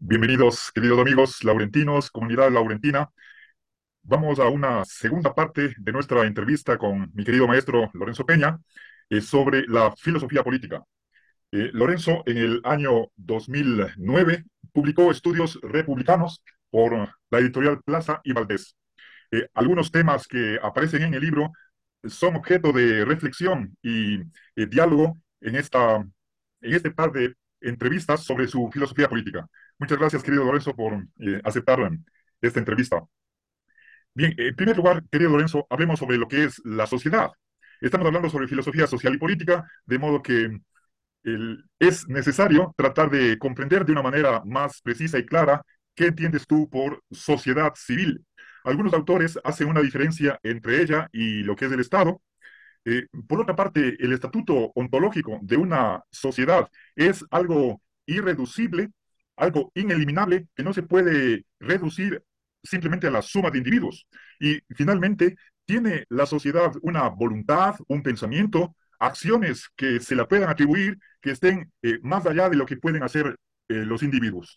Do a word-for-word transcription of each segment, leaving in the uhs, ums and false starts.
Bienvenidos, queridos amigos laurentinos, comunidad laurentina. Vamos a una segunda parte de nuestra entrevista con mi querido maestro Lorenzo Peña eh, sobre la filosofía política. Eh, Lorenzo, en el año dos mil nueve, publicó Estudios Republicanos por la editorial Plaza y Valdés. Eh, algunos temas que aparecen en el libro son objeto de reflexión y eh, diálogo en esta, en este par de entrevistas sobre su filosofía política. Muchas gracias, querido Lorenzo, por eh, aceptar esta entrevista. Bien, en primer lugar, querido Lorenzo, hablemos sobre lo que es la sociedad. Estamos hablando sobre filosofía social y política, de modo que el- es necesario tratar de comprender de una manera más precisa y clara qué entiendes tú por sociedad civil. Algunos autores hacen una diferencia entre ella y lo que es el Estado. Eh, por otra parte, el estatuto ontológico de una sociedad es algo irreducible, algo ineliminable, que no se puede reducir simplemente a la suma de individuos. Y finalmente, tiene la sociedad una voluntad, un pensamiento, acciones que se la puedan atribuir, que estén eh, más allá de lo que pueden hacer eh, los individuos.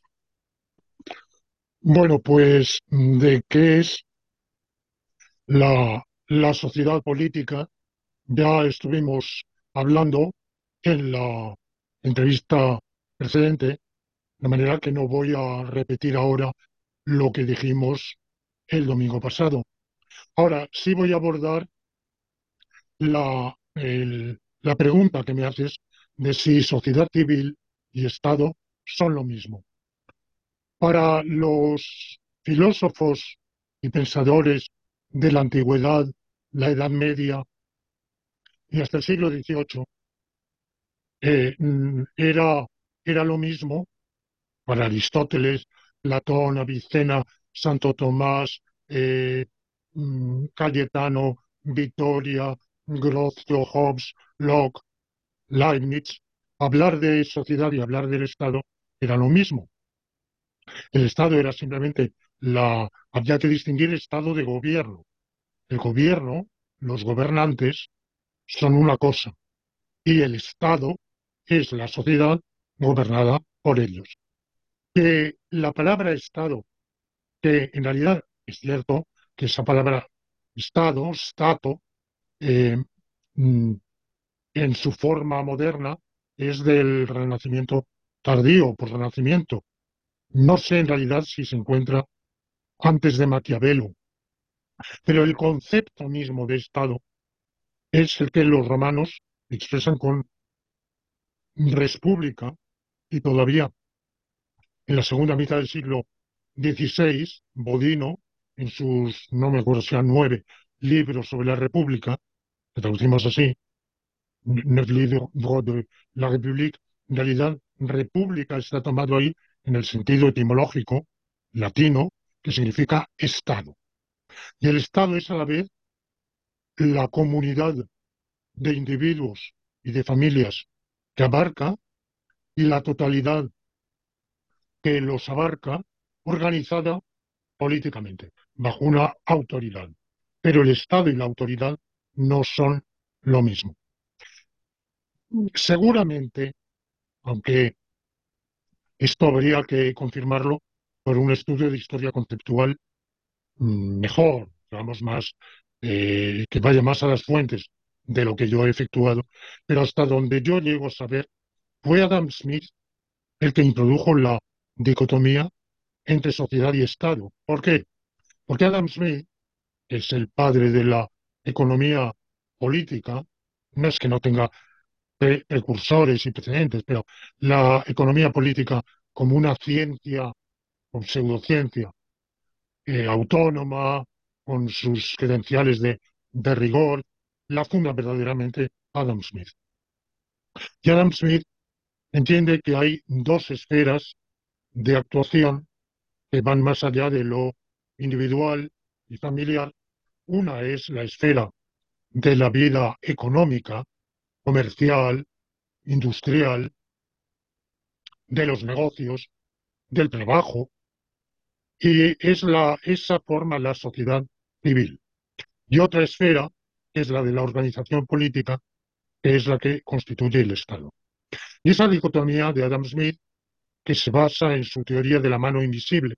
Bueno, pues de qué es la, la sociedad política ya estuvimos hablando en la entrevista precedente, de manera que no voy a repetir ahora lo que dijimos el domingo pasado. Ahora sí voy a abordar la, el- la pregunta que me haces de si sociedad civil y Estado son lo mismo. Para los filósofos y pensadores de la antigüedad, la Edad Media y hasta el siglo dieciocho, eh, mm, era, era lo mismo para Aristóteles, Platón, Avicena, Santo Tomás, eh, mm, Cayetano, Vittoria, Grocio, Hobbes, Locke, Leibniz. Hablar de sociedad y hablar del Estado era lo mismo. El Estado era simplemente la... Había que distinguir Estado de gobierno. El gobierno, los gobernantes, son una cosa y el Estado es la sociedad gobernada por ellos. Que la palabra Estado, que en realidad es cierto que esa palabra Estado, Stato, eh, mm, en su forma moderna es del Renacimiento tardío, por Renacimiento. No sé en realidad si se encuentra antes de Maquiavelo. Pero el concepto mismo de Estado es el que los romanos expresan con república y todavía en la segunda mitad del siglo dieciséis, Bodino, en sus, no me acuerdo si eran nueve libros sobre la República, que traducimos así, neuf livres de la République, en realidad República está tomado ahí en el sentido etimológico latino, que significa Estado. Y el Estado es a la vez la comunidad de individuos y de familias que abarca y la totalidad que los abarca organizada políticamente, bajo una autoridad. Pero el Estado y la autoridad no son lo mismo. Seguramente, aunque esto habría que confirmarlo por un estudio de historia conceptual mm, mejor, digamos más, eh, que vaya más a las fuentes de lo que yo he efectuado, pero hasta donde yo llego a saber, fue Adam Smith el que introdujo la dicotomía entre sociedad y Estado. ¿Por qué? Porque Adam Smith, que es el padre de la economía política, no es que no tenga pre- precursores y precedentes, pero la economía política como una ciencia o pseudociencia eh, autónoma, con sus credenciales de, de rigor, la funda verdaderamente Adam Smith. Y Adam Smith entiende que hay dos esferas de actuación que van más allá de lo individual y familiar. Una es la esfera de la vida económica, comercial, industrial, de los negocios, del trabajo, y es la, esa forma la sociedad civil. Y otra esfera es la de la organización política, que es la que constituye el Estado. Y esa dicotomía de Adam Smith que se basa en su teoría de la mano invisible.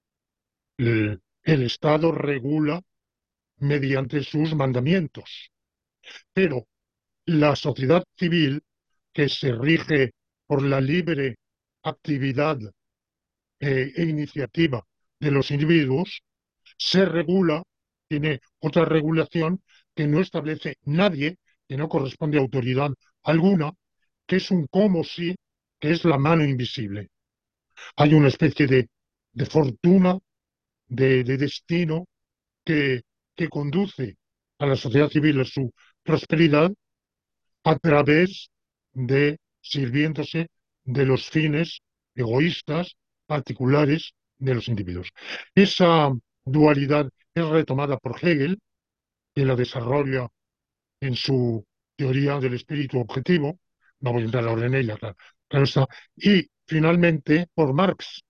El, el Estado regula mediante sus mandamientos, pero la sociedad civil, que se rige por la libre actividad eh, e iniciativa de los individuos, se regula, tiene otra regulación que no establece nadie, que no corresponde a autoridad alguna, que es un como si, que es la mano invisible. Hay una especie de, de fortuna, de, de destino que, que conduce a la sociedad civil a su prosperidad a través de sirviéndose de los fines egoístas particulares de los individuos. Esa dualidad es retomada por Hegel, que la desarrolla en su teoría del espíritu objetivo, no voy a entrar ahora en ella, claro, claro está, y finalmente por Marx.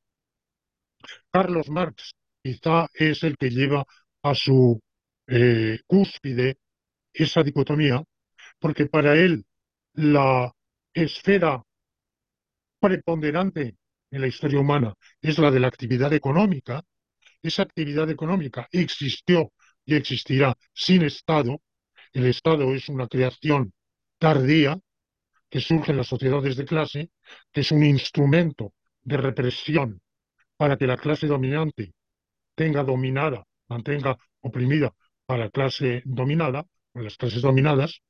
Carlos Marx quizá es el que lleva a su eh, cúspide esa dicotomía, porque para él la esfera preponderante en la historia humana es la de la actividad económica. Esa actividad económica existió y existirá sin Estado. El Estado es una creación tardía que surge en las sociedades de clase, que es un instrumento de represión para que la clase dominante tenga dominada, mantenga oprimida a la clase dominada, a las clases dominadas,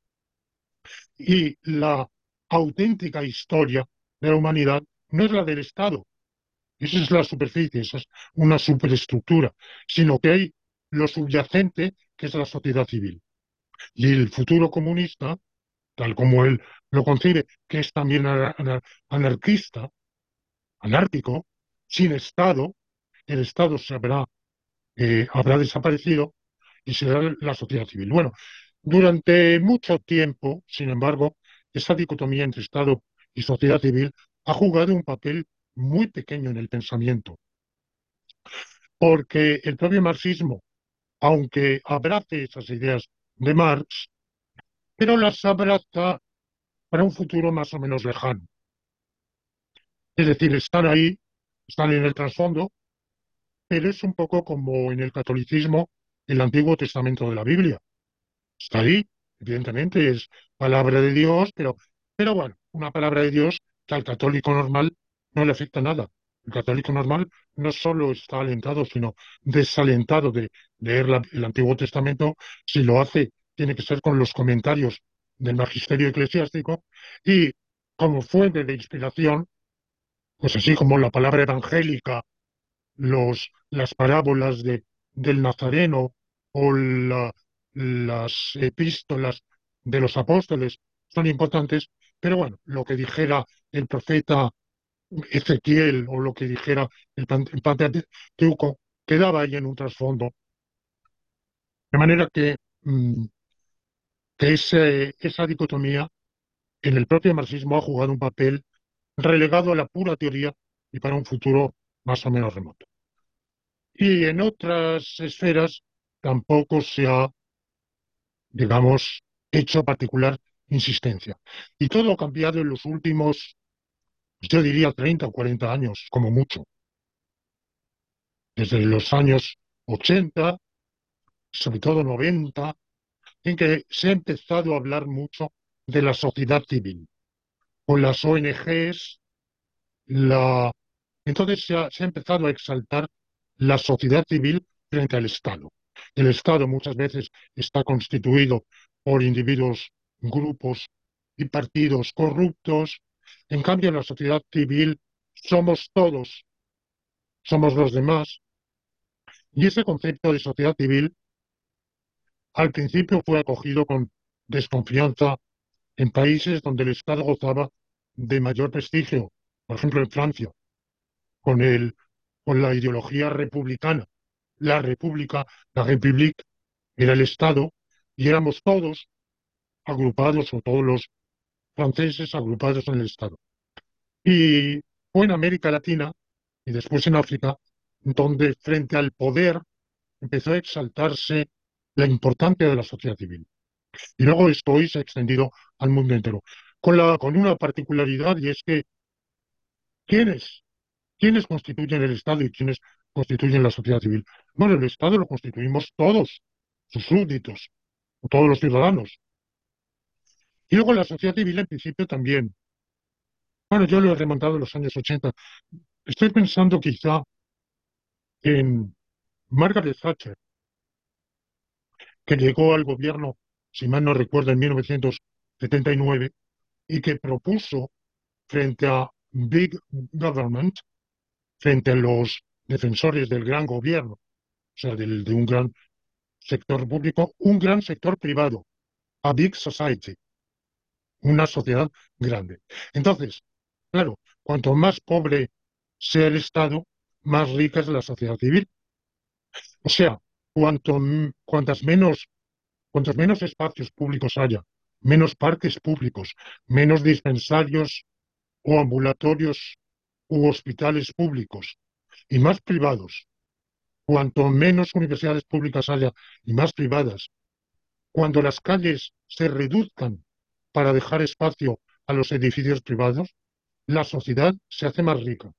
y la auténtica historia de la humanidad no es la del Estado, esa es la superficie, esa es una superestructura, sino que hay lo subyacente, que es la sociedad civil. Y el futuro comunista, tal como él lo concibe, que es también anar- anar- anarquista, anárquico, sin Estado, el Estado se habrá, eh, habrá desaparecido y será la sociedad civil. Bueno, durante mucho tiempo, sin embargo, esa dicotomía entre Estado y sociedad civil ha jugado un papel muy pequeño en el pensamiento, porque el propio marxismo, aunque abrace esas ideas de Marx, pero las abraza para un futuro más o menos lejano. Es decir, están ahí, están en el trasfondo, pero es un poco como en el catolicismo el Antiguo Testamento de la Biblia. Está ahí, evidentemente es palabra de Dios, pero, pero bueno, una palabra de Dios que al católico normal no le afecta nada. El católico normal no solo está alentado, sino desalentado de leer la- el Antiguo Testamento. Si lo hace, tiene que ser con los comentarios del magisterio eclesiástico y como fuente de inspiración, pues así como la palabra evangélica, los, las parábolas de, del Nazareno o la- las epístolas de los apóstoles son importantes, pero bueno, lo que dijera el profeta Ezequiel o lo que dijera el, Pan- el Pentateuco quedaba ahí en un trasfondo. De manera que, mm, que ese- esa dicotomía en el propio marxismo ha jugado un papel relegado a la pura teoría y para un futuro más o menos remoto. Y en otras esferas tampoco se ha, digamos, hecho particular insistencia. Y todo ha cambiado en los últimos, yo diría, treinta o cuarenta años, como mucho. Desde los años ochenta, sobre todo noventa, en que se ha empezado a hablar mucho de la sociedad civil. Con las O N Ges, la... entonces se ha, se ha empezado a exaltar la sociedad civil frente al Estado. El Estado muchas veces está constituido por individuos, grupos y partidos corruptos. En cambio, en la sociedad civil somos todos, somos los demás. Y ese concepto de sociedad civil al principio fue acogido con desconfianza en países donde el Estado gozaba de mayor prestigio, por ejemplo en Francia, con el, con la ideología republicana. La República, la République, era el Estado y éramos todos agrupados, o todos los franceses agrupados en el Estado. Y fue en América Latina y después en África, donde frente al poder empezó a exaltarse la importancia de la sociedad civil. Y luego esto hoy se ha extendido al mundo entero, con, la, con una particularidad, y es que ¿quiénes? ¿Quiénes constituyen el Estado y quiénes constituyen la sociedad civil? Bueno, el Estado lo constituimos todos, sus súbditos, todos los ciudadanos. Y luego la sociedad civil, en principio, también. Bueno, yo lo he remontado a los años ochenta. Estoy pensando quizá en Margaret Thatcher, que llegó al gobierno, si mal no recuerdo, en mil novecientos setenta y nueve, y que propuso frente a Big Government, frente a los defensores del gran gobierno, o sea, del- de un gran sector público, un gran sector privado, a Big Society, una sociedad grande. Entonces, claro, cuanto más pobre sea el Estado, más rica es la sociedad civil. O sea, cuanto, m- cuantas menos, cuantos menos espacios públicos haya, menos parques públicos, menos dispensarios o ambulatorios u hospitales públicos y más privados, cuanto menos universidades públicas haya y más privadas, cuando las calles se reduzcan para dejar espacio a los edificios privados, la sociedad se hace más rica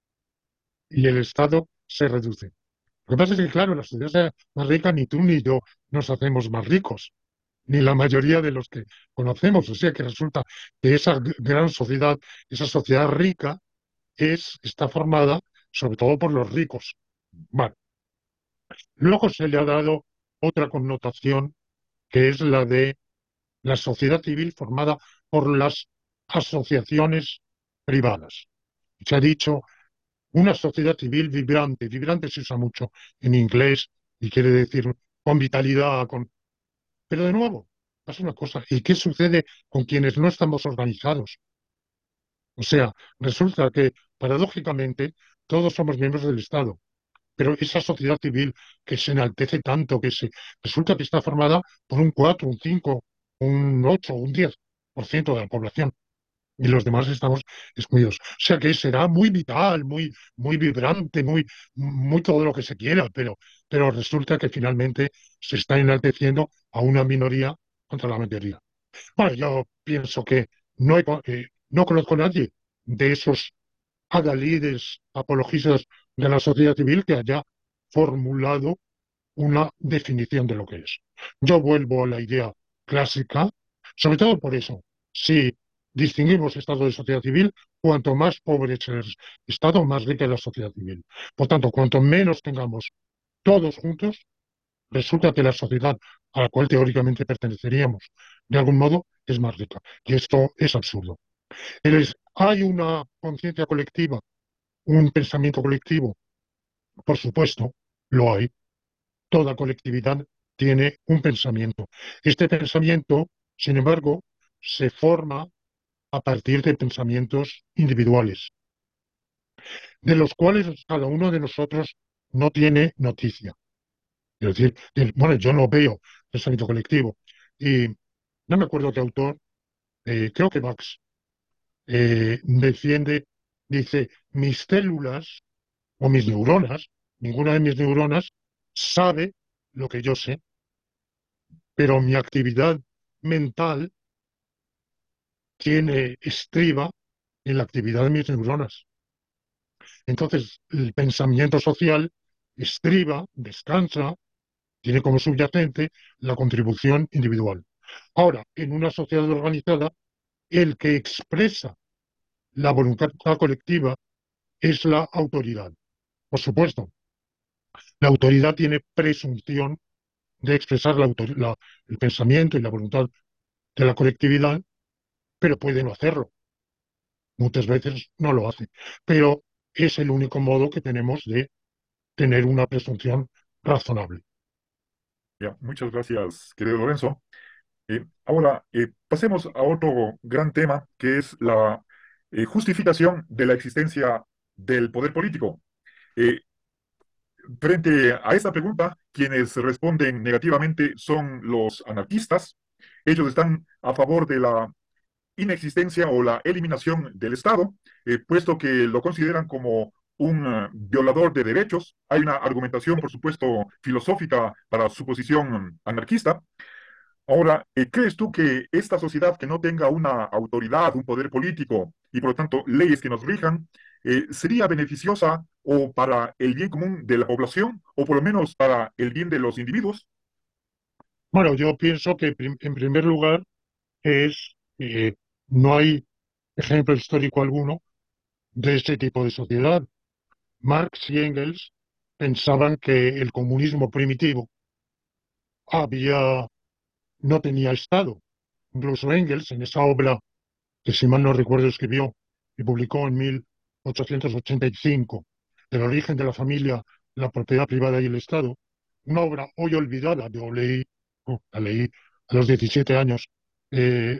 y el Estado se reduce. Lo que pasa es que, claro, la sociedad se hace más rica, ni tú ni yo nos hacemos más ricos, ni la mayoría de los que conocemos. O sea que resulta que esa g- gran sociedad, esa sociedad rica, es, está formada sobre todo por los ricos. Bueno, luego se le ha dado otra connotación que es la de la sociedad civil formada por las asociaciones privadas. Se ha dicho una sociedad civil vibrante. Vibrante se usa mucho en inglés y quiere decir con vitalidad, con... Pero de nuevo, pasa una cosa. ¿Y qué sucede con quienes no estamos organizados? O sea, resulta que, paradójicamente, todos somos miembros del Estado, pero esa sociedad civil que se enaltece tanto, que se resulta que está formada por un cuatro, un cinco, un ocho, un diez por ciento de la población y los demás estamos excluidos. O sea que será muy vital, muy, muy vibrante, muy, muy todo lo que se quiera, pero, pero resulta que finalmente se está enalteciendo a una minoría contra la mayoría. Bueno, yo pienso que no, he co- eh, no conozco a nadie de esos adalides apologistas de la sociedad civil que haya formulado una definición de lo que es. Yo vuelvo a la idea clásica, sobre todo por eso. Si distinguimos Estado de sociedad civil, cuanto más pobre es el Estado, más rica es la sociedad civil. Por tanto, cuanto menos tengamos todos juntos, resulta que la sociedad a la cual teóricamente perteneceríamos, de algún modo, es más rica. Y esto es absurdo. Es- hay una conciencia colectiva, un pensamiento colectivo, por supuesto, lo hay. Toda colectividad tiene un pensamiento. Este pensamiento, sin embargo, se forma a partir de pensamientos individuales, de los cuales cada uno de nosotros no tiene noticia. Es decir, el- bueno, yo no veo pensamiento colectivo. Y no me acuerdo qué autor, eh, creo que Marx, eh, defiende, dice, mis células o mis neuronas, ninguna de mis neuronas sabe lo que yo sé, pero mi actividad mental tiene estriba en la actividad de mis neuronas. Entonces, el pensamiento social estriba, descansa, tiene como subyacente la contribución individual. Ahora, en una sociedad organizada, el que expresa la voluntad colectiva es la autoridad. Por supuesto, la autoridad tiene presunción de expresar la autor- la- el pensamiento y la voluntad de la colectividad, pero puede no hacerlo. Muchas veces no lo hace, pero es el único modo que tenemos de tener una presunción razonable. Ya, muchas gracias, querido Lorenzo. Eh, ahora, eh, pasemos a otro gran tema, que es la eh, justificación de la existencia del poder político. Eh, Frente a esta pregunta, quienes responden negativamente son los anarquistas. Ellos están a favor de la inexistencia o la eliminación del Estado, eh, puesto que lo consideran como un eh, violador de derechos. Hay una argumentación, por supuesto, filosófica para su posición mm, anarquista. Ahora, eh, ¿crees tú que esta sociedad que no tenga una autoridad, un poder político y por lo tanto leyes que nos rijan, eh, ¿sería beneficiosa o para el bien común de la población o por lo menos para el bien de los individuos? Bueno, yo pienso que prim- en primer lugar es eh, no hay ejemplo histórico alguno de este tipo de sociedad. Marx y Engels pensaban que el comunismo primitivo había, no tenía Estado. Incluso Engels, en esa obra que, si mal no recuerdo, escribió y publicó en mil ochocientos ochenta y cinco, El origen de la familia, la propiedad privada y el Estado, una obra hoy olvidada. Yo leí, oh, la leí a los diecisiete años, eh,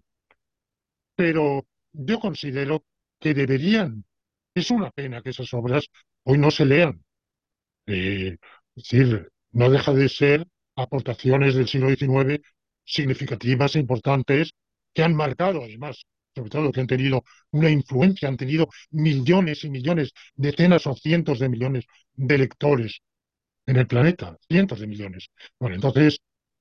pero yo considero que deberían. Es una pena que esas obras hoy no se lean. Eh, es decir, no deja de ser aportaciones del siglo diecinueve significativas e importantes que han marcado, además, sobre todo que han tenido una influencia, han tenido millones y millones, decenas o cientos de millones de lectores en el planeta, cientos de millones. Bueno, entonces,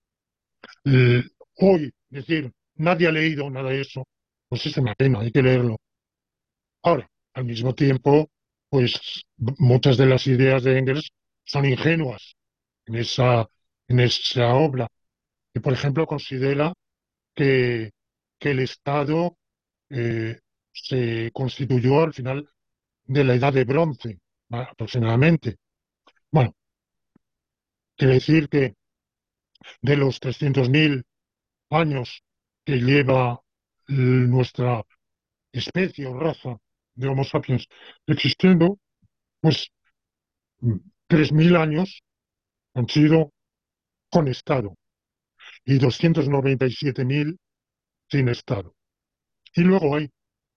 eh, hoy decir, nadie ha leído nada de eso, pues es una pena, hay que leerlo. Ahora, al mismo tiempo, pues muchas de las ideas de Engels son ingenuas en esa, en esa obra, que por ejemplo considera que, que el Estado eh, se constituyó al final de la Edad de Bronce, a- aproximadamente. Bueno, quiere decir que de los trescientos mil años que lleva l- nuestra especie o raza de Homo sapiens existiendo, pues mm, tres mil años han sido con Estado y doscientos noventa y siete mil sin Estado. Y luego hay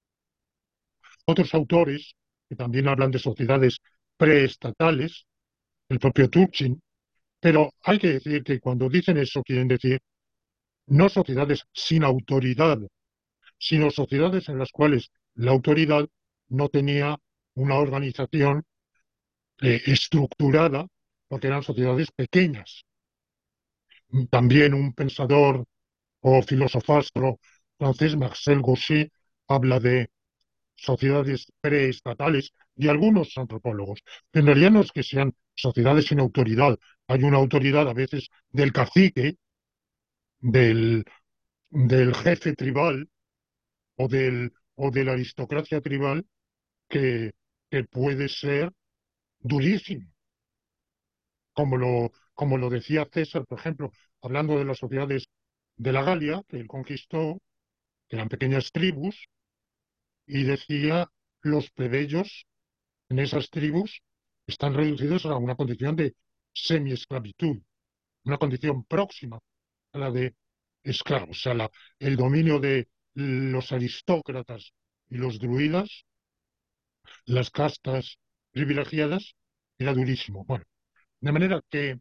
otros autores que también hablan de sociedades preestatales, el propio Turchin, pero hay que decir que cuando dicen eso quieren decir no sociedades sin autoridad, sino sociedades en las cuales la autoridad no tenía una organización eh, estructurada, porque eran sociedades pequeñas. También un pensador o filosofastro francés, Marcel Gauchet, habla de sociedades preestatales y algunos antropólogos. En realidad no es que sean sociedades sin autoridad, hay una autoridad a veces del cacique, del, del jefe tribal o, del, o de la aristocracia tribal que, que puede ser durísimo, como lo, como lo decía César, por ejemplo, hablando de las sociedades de la Galia, que él conquistó, que eran pequeñas tribus, y decía los plebeyos en esas tribus están reducidos a una condición de semiesclavitud, una condición próxima a la de esclavos. O sea, la- el dominio de los aristócratas y los druidas, las castas privilegiadas, era durísimo. Bueno, de manera que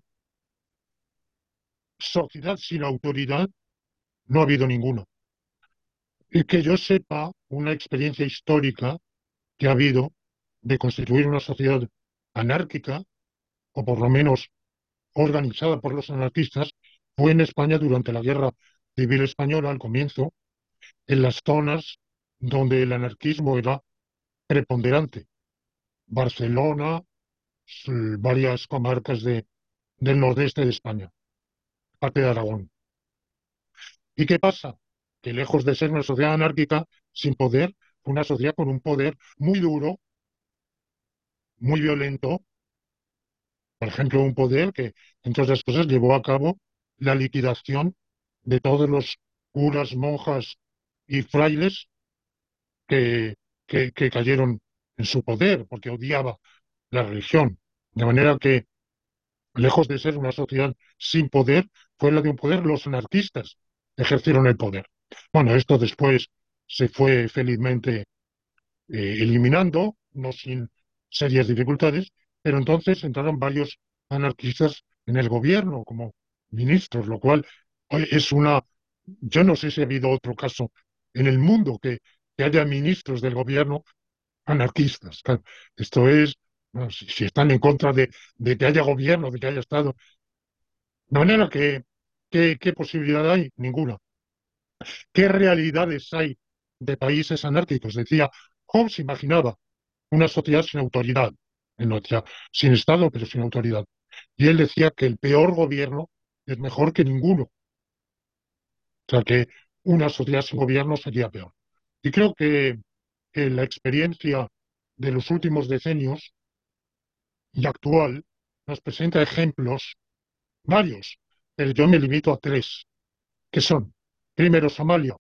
sociedad sin autoridad no ha habido ninguna. Y que yo sepa una experiencia histórica que ha habido de constituir una sociedad anárquica, o por lo menos organizada por los anarquistas, fue en España durante la Guerra Civil Española, al comienzo, en las zonas donde el anarquismo era preponderante. Barcelona, s- varias comarcas de, del nordeste de España, parte de Aragón. ¿Y qué pasa? Que lejos de ser una sociedad anárquica sin poder, fue una sociedad con un poder muy duro, muy violento, por ejemplo, un poder que, entre otras cosas, llevó a cabo la liquidación de todos los curas, monjas y frailes que, que, que cayeron en su poder, porque odiaba la religión. De manera que, lejos de ser una sociedad sin poder, fue la de un poder, los anarquistas ejercieron el poder. Bueno, esto después se fue felizmente eh, eliminando, no sin serias dificultades, pero entonces entraron varios anarquistas en el gobierno como ministros, lo cual oye, es una, yo no sé si ha habido otro caso en el mundo que, que haya ministros del gobierno anarquistas. Claro, esto es, bueno, si, si están en contra de, de que haya gobierno, de que haya Estado. De manera que, ¿qué, qué posibilidad hay? Ninguna. ¿Qué realidades hay de países anárquicos? Decía, Hobbes imaginaba una sociedad sin autoridad, en otra, sin Estado, pero sin autoridad. Y él decía que el peor gobierno es mejor que ninguno. O sea, que una sociedad sin gobierno sería peor. Y creo que, que la experiencia de los últimos decenios y actual nos presenta ejemplos varios, pero yo me limito a tres, que son, primero, Somalia.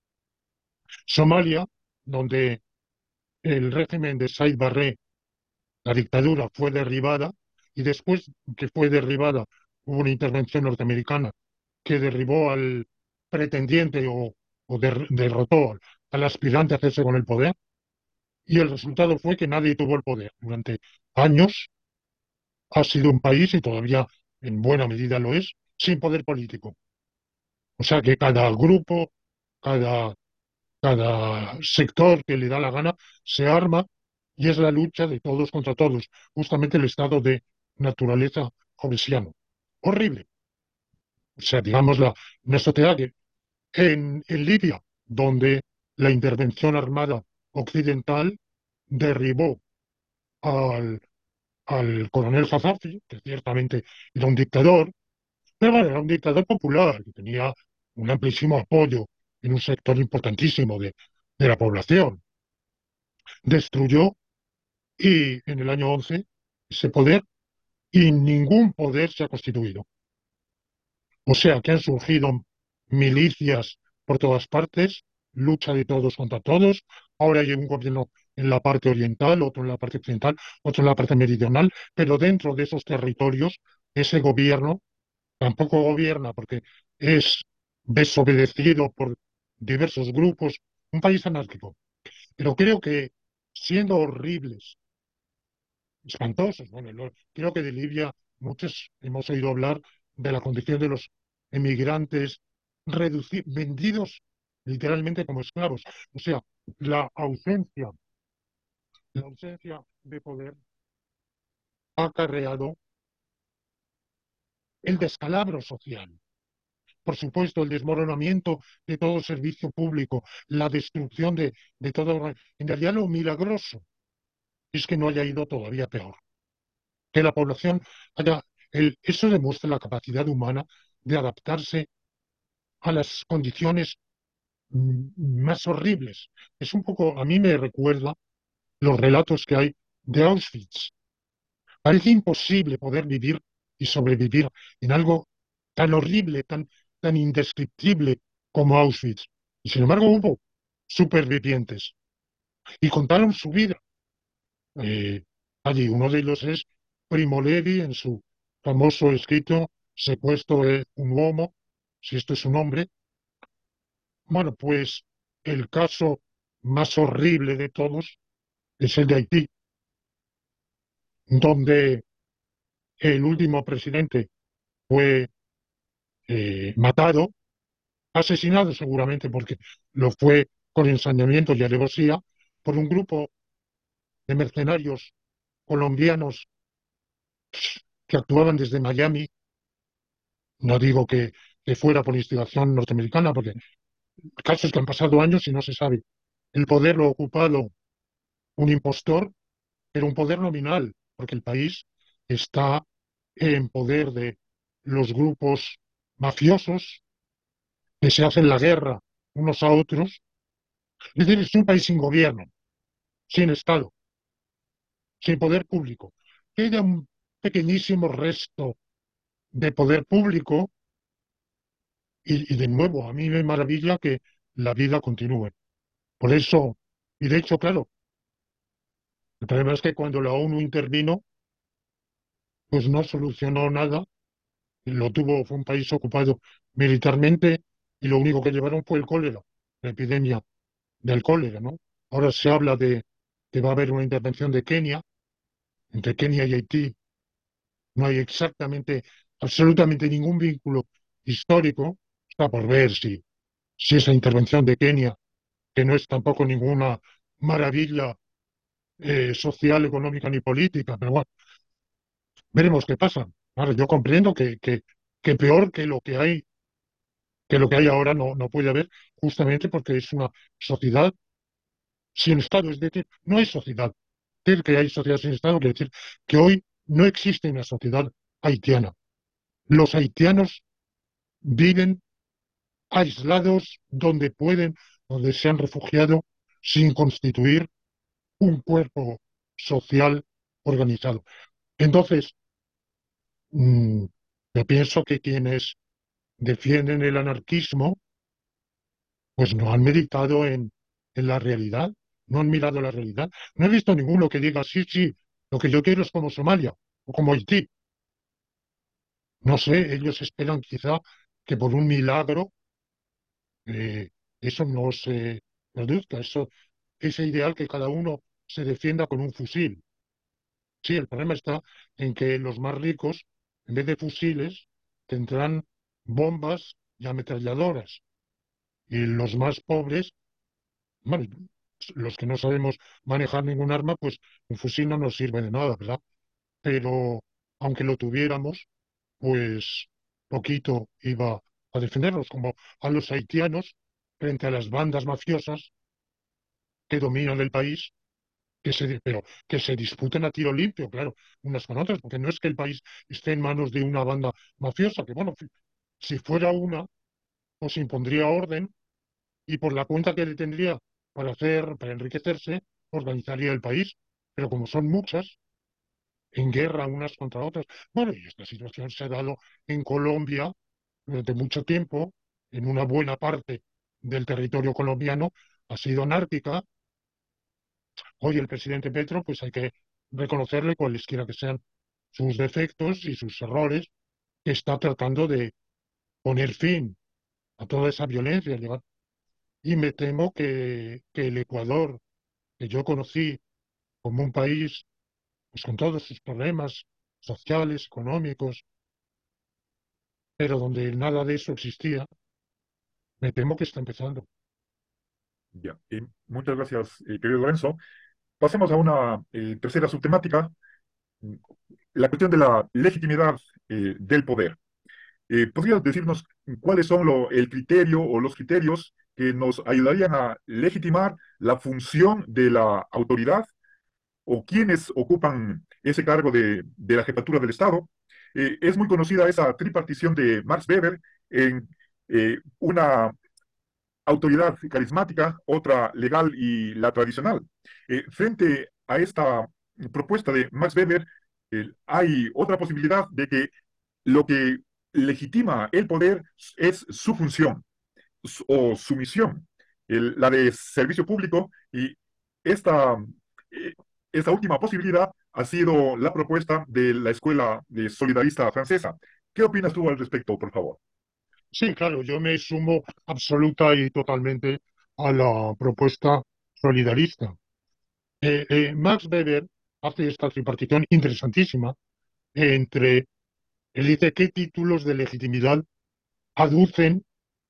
Somalia, donde el régimen de Said Barre, la dictadura, fue derribada, y después que fue derribada hubo una intervención norteamericana que derribó al pretendiente o, o der- derrotó al aspirante a hacerse con el poder, y el resultado fue que nadie tuvo el poder. Durante años ha sido un país, y todavía en buena medida lo es, sin poder político. O sea que cada grupo, cada, cada sector que le da la gana se arma, y es la lucha de todos contra todos, justamente el estado de naturaleza hobbesiano. Horrible. O sea, digamos, la, una sociedad que en, en Libia, donde la intervención armada occidental derribó al, al coronel Gaddafi, que ciertamente era un dictador, pero bueno, era un dictador popular que tenía un amplísimo apoyo en un sector importantísimo de, de la población. Destruyó y en el año once ese poder, y ningún poder se ha constituido. O sea que han surgido milicias por todas partes, lucha de todos contra todos. Ahora hay un gobierno en la parte oriental, otro en la parte occidental, otro en la parte meridional, pero dentro de esos territorios ese gobierno tampoco gobierna porque es desobedecido por diversos grupos, un país anárquico. Pero creo que, siendo horribles, espantosos, bueno, lo- creo que de Libia muchos hemos oído hablar de la condición de los emigrantes reduci- vendidos literalmente como esclavos. O sea, la ausencia, la ausencia de poder ha acarreado el descalabro social. Por supuesto, el desmoronamiento de todo servicio público, la destrucción de, de todo. En realidad, lo milagroso es que no haya ido todavía peor. Que la población haya. El, eso demuestra la capacidad humana de adaptarse a las condiciones mm, más horribles. Es un poco, a mí me recuerda los relatos que hay de Auschwitz. Parece imposible poder vivir y sobrevivir en algo tan horrible, tan, tan indescriptible como Auschwitz. Y sin embargo hubo supervivientes y contaron su vida. Eh, allí uno de ellos es Primo Levi en su famoso escrito Secuestro de un Uomo, si esto es su nombre. Bueno, pues el caso más horrible de todos es el de Haití, donde el último presidente fue eh, matado, asesinado seguramente porque lo fue con ensañamiento y alevosía, por un grupo de mercenarios colombianos que actuaban desde Miami. No digo que, que fuera por instigación norteamericana, porque casos que han pasado años y no se sabe. El poder lo ha ocupado un impostor, pero un poder nominal, porque el país está en poder de los grupos mafiosos que se hacen la guerra unos a otros. Es decir, es un país sin gobierno, sin Estado, sin poder público. Queda un pequeñísimo resto de poder público, y, y de nuevo, a mí me maravilla que la vida continúe. Por eso, y de hecho, claro, el problema es que cuando la ONU intervino, pues no solucionó nada. Lo tuvo, fue un país ocupado militarmente, y lo único que llevaron fue el cólera, la epidemia del cólera, ¿no? Ahora se habla de que va a haber una intervención de Kenia, entre Kenia y Haití. No hay exactamente, absolutamente ningún vínculo histórico. Está por ver si, si esa intervención de Kenia, que no es tampoco ninguna maravilla eh, social, económica ni política, pero bueno, veremos qué pasa. Claro, yo comprendo que, que, que peor que lo que hay, que lo que hay ahora no, no puede haber, justamente porque es una sociedad sin Estado, es decir, no es sociedad decir que hay sociedades sin Estado, quiere decir que hoy no existe una sociedad haitiana. Los haitianos viven aislados donde pueden, donde se han refugiado sin constituir un cuerpo social organizado. Entonces, mm, yo pienso que quienes defienden el anarquismo, pues no han meditado en, en la realidad, no han mirado la realidad. No he visto ninguno que diga, sí, sí, lo que yo quiero es como Somalia o como Haití. No sé, ellos esperan quizá que por un milagro eh, eso no se produzca, eso, ese ideal que cada uno se defienda con un fusil. Sí, el problema está en que los más ricos, en vez de fusiles, tendrán bombas y ametralladoras. Y los más pobres, bueno, los que no sabemos manejar ningún arma, pues un fusil no nos sirve de nada, ¿verdad? Pero aunque lo tuviéramos, pues poquito iba a defendernos, como a los haitianos frente a las bandas mafiosas que dominan el país, que se, pero que se disputen a tiro limpio, claro, unas con otras, porque no es que el país esté en manos de una banda mafiosa, que bueno, si fuera una, pues impondría orden y por la cuenta que le tendría para hacer, para enriquecerse, organizaría el país. Pero como son muchas, en guerra unas contra otras, bueno, y esta situación se ha dado en Colombia durante mucho tiempo, en una buena parte del territorio colombiano, ha sido anárquica. Hoy el presidente Petro, pues hay que reconocerle cualesquiera que sean sus defectos y sus errores, que está tratando de poner fin a toda esa violencia. llevar- Y me temo que, que el Ecuador, que yo conocí como un país pues, con todos sus problemas sociales, económicos, pero donde nada de eso existía, me temo que está empezando. Ya, eh, muchas gracias, eh, querido Lorenzo. Pasemos a una eh, tercera subtemática, mm, la cuestión de la legitimidad eh, del poder. Eh, ¿podrías decirnos cuáles son lo- el criterio o los criterios que nos ayudarían a legitimar la función de la autoridad o quienes ocupan ese cargo de, de la jefatura del Estado? Eh, es muy conocida esa tripartición de Max Weber en eh, una autoridad carismática, otra legal y la tradicional. Eh, frente a esta propuesta de Max Weber, eh, hay otra posibilidad de que lo que legitima el poder es su función su- o su misión, el- la de servicio público, y esta, eh, esta última posibilidad ha sido la propuesta de la Escuela de Solidarista Francesa. ¿Qué opinas tú al respecto, por favor? Sí, claro, yo me sumo absoluta y totalmente a la propuesta solidarista. Eh, eh, Max Weber hace esta tripartición interesantísima entre, él dice qué títulos de legitimidad aducen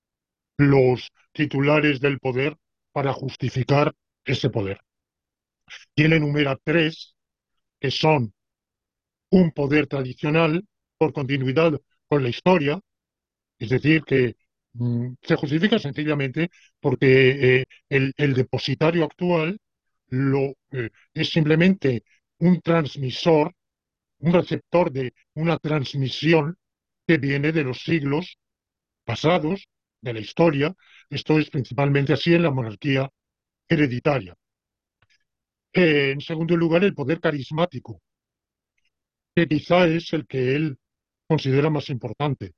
los titulares del poder para justificar ese poder. Y él enumera tres que son un poder tradicional por continuidad con la historia, es decir, que mm, se justifica sencillamente porque eh, el, el depositario actual lo, eh, es simplemente un transmisor, un receptor de una transmisión que viene de los siglos pasados, de la historia. Esto es principalmente así en la monarquía hereditaria. Eh, en segundo lugar, el poder carismático, que quizá es el que él considera más importante.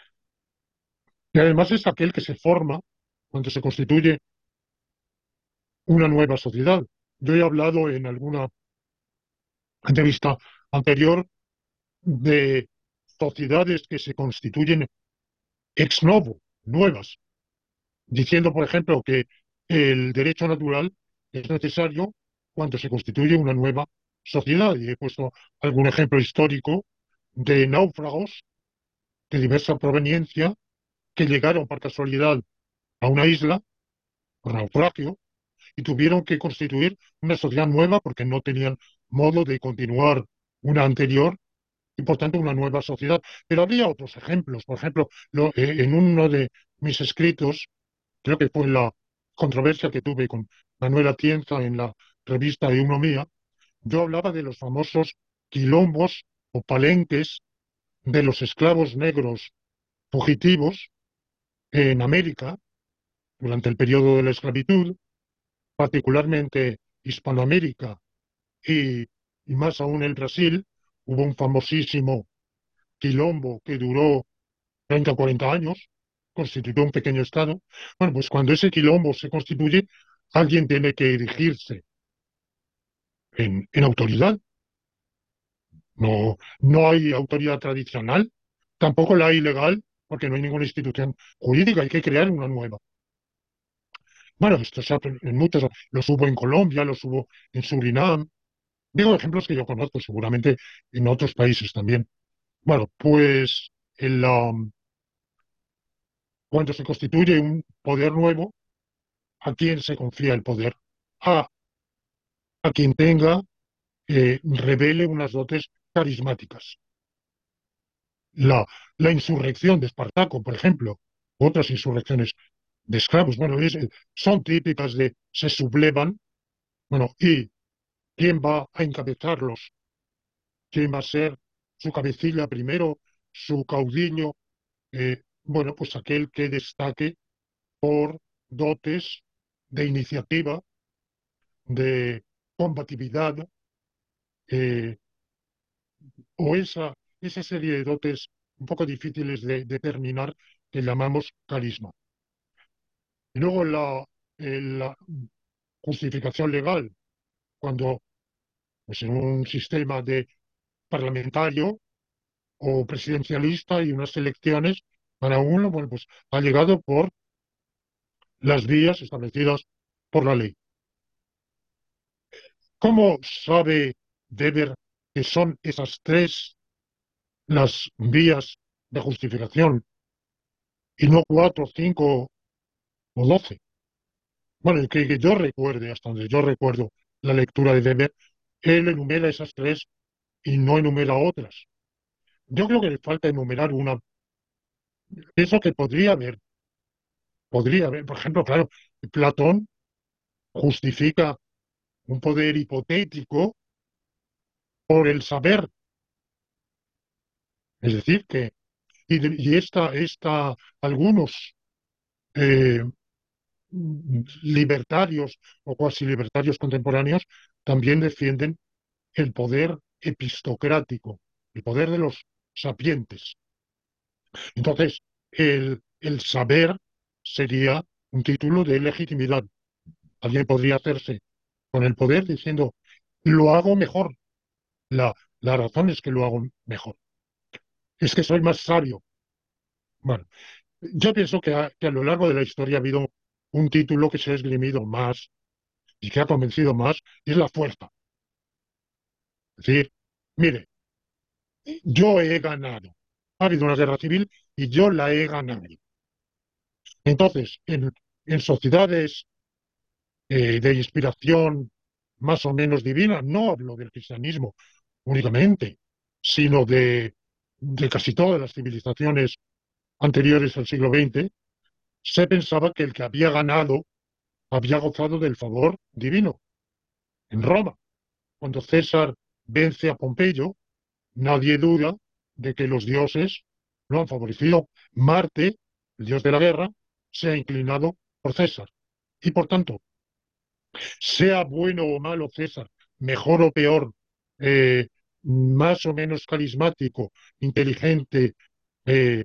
Y además es aquel que se forma cuando se constituye una nueva sociedad. Yo he hablado en alguna entrevista anterior de sociedades que se constituyen ex novo, nuevas, diciendo, por ejemplo, que el derecho natural es necesario cuando se constituye una nueva sociedad. Y he puesto algún ejemplo histórico de náufragos de diversa proveniencia que llegaron por casualidad a una isla, por naufragio, y tuvieron que constituir una sociedad nueva porque no tenían modo de continuar una anterior y por tanto una nueva sociedad. Pero había otros ejemplos. Por ejemplo, lo- eh, en uno de mis escritos, creo que fue la controversia que tuve con Manuel Atienza en la revista Eunomía, Yo hablaba de los famosos quilombos o palenques de los esclavos negros fugitivos en América durante el periodo de la esclavitud, particularmente Hispanoamérica y, y más aún el Brasil. Hubo un famosísimo quilombo que duró treinta o cuarenta años, constituyó un pequeño estado. Bueno, pues cuando ese quilombo se constituye, alguien tiene que erigirse en, en autoridad. No, no hay autoridad tradicional, tampoco la hay legal, porque no hay ninguna institución jurídica, hay que crear una nueva. Bueno, esto se ha, en muchos, los hubo en Colombia, los hubo en Surinam, digo ejemplos que yo conozco, seguramente en otros países también. Bueno, pues el, um, cuando se constituye un poder nuevo, ¿a quién se confía el poder? A, a quien tenga, eh, revele unas dotes carismáticas. La, la insurrección de Espartaco, por ejemplo, otras insurrecciones de esclavos, bueno, es- son típicas de se sublevan, bueno, ¿y quién va a encabezarlos? ¿Quién va a ser su cabecilla primero, su caudillo? Eh, bueno, pues aquel que destaque por dotes de iniciativa, de combatividad, eh, o esa, esa serie de dotes un poco difíciles de determinar que llamamos carisma. Y luego la, eh, la justificación legal, cuando pues, en un sistema de parlamentario o presidencialista y unas elecciones, para uno, bueno, pues ha llegado por las vías establecidas por la ley. ¿Cómo sabe Weber que son esas tres las vías de justificación y no cuatro, cinco o doce? Bueno, que, que yo recuerde, hasta donde yo recuerdo la lectura de Weber, él enumera esas tres y no enumera otras. Yo creo que le falta enumerar una, eso que podría haber, podría haber, por ejemplo, claro, Platón justifica un poder hipotético por el saber, es decir, que, y, de- y esta, esta, algunos eh, libertarios o cuasi libertarios contemporáneos también defienden el poder epistocrático, el poder de los sapientes. Entonces, el, el saber sería un título de legitimidad. Alguien podría hacerse con el poder diciendo, lo hago mejor. La, la razón es que lo hago mejor. Es que soy más sabio. Bueno, yo pienso que a, que a lo largo de la historia ha habido un título que se ha esgrimido más y que ha convencido más, y es la fuerza. Es decir, mire, yo he ganado. Ha habido una guerra civil y yo la he ganado. Entonces, en, en sociedades eh, de inspiración más o menos divina, no hablo del cristianismo únicamente, sino de, de casi todas las civilizaciones anteriores al siglo veinte, se pensaba que el que había ganado había gozado del favor divino. En Roma, cuando César vence a Pompeyo, nadie duda de que los dioses lo han favorecido. Marte, el dios de la guerra, se ha inclinado por César. Y por tanto, sea bueno o malo César, mejor o peor, eh, más o menos carismático, inteligente, eh,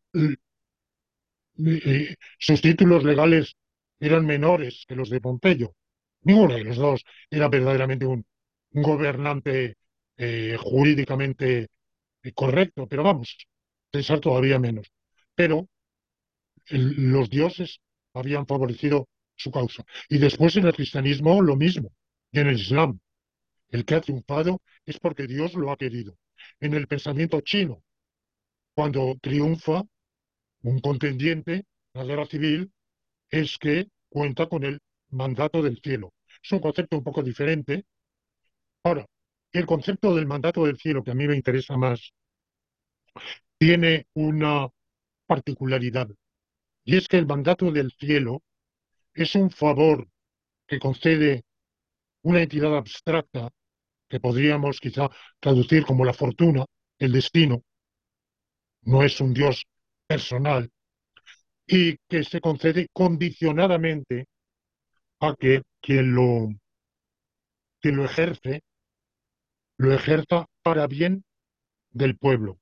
eh, sus títulos legales eran menores que los de Pompeyo. Ninguno de los dos era verdaderamente un, un gobernante eh, jurídicamente eh, correcto, pero vamos, César todavía menos. Pero el- los dioses habían favorecido su causa. Y después en el cristianismo lo mismo, y en el Islam. El que ha triunfado es porque Dios lo ha querido. En el pensamiento chino, cuando triunfa un contendiente, la guerra civil, es que cuenta con el mandato del cielo. Es un concepto un poco diferente. Ahora, el concepto del mandato del cielo, que a mí me interesa más, tiene una particularidad, y es que el mandato del cielo es un favor que concede una entidad abstracta que podríamos quizá traducir como la fortuna, el destino, no es un Dios personal, y que se concede condicionadamente a que quien lo, quien lo ejerce, lo ejerza para bien del pueblo.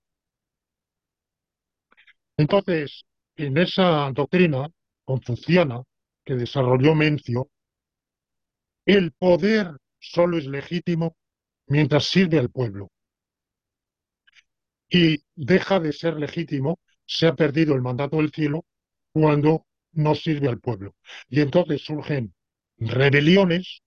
Entonces, en esa doctrina confuciana que desarrolló Mencio, el poder solo es legítimo mientras sirve al pueblo y deja de ser legítimo, se ha perdido el mandato del cielo cuando no sirve al pueblo. Y entonces surgen rebeliones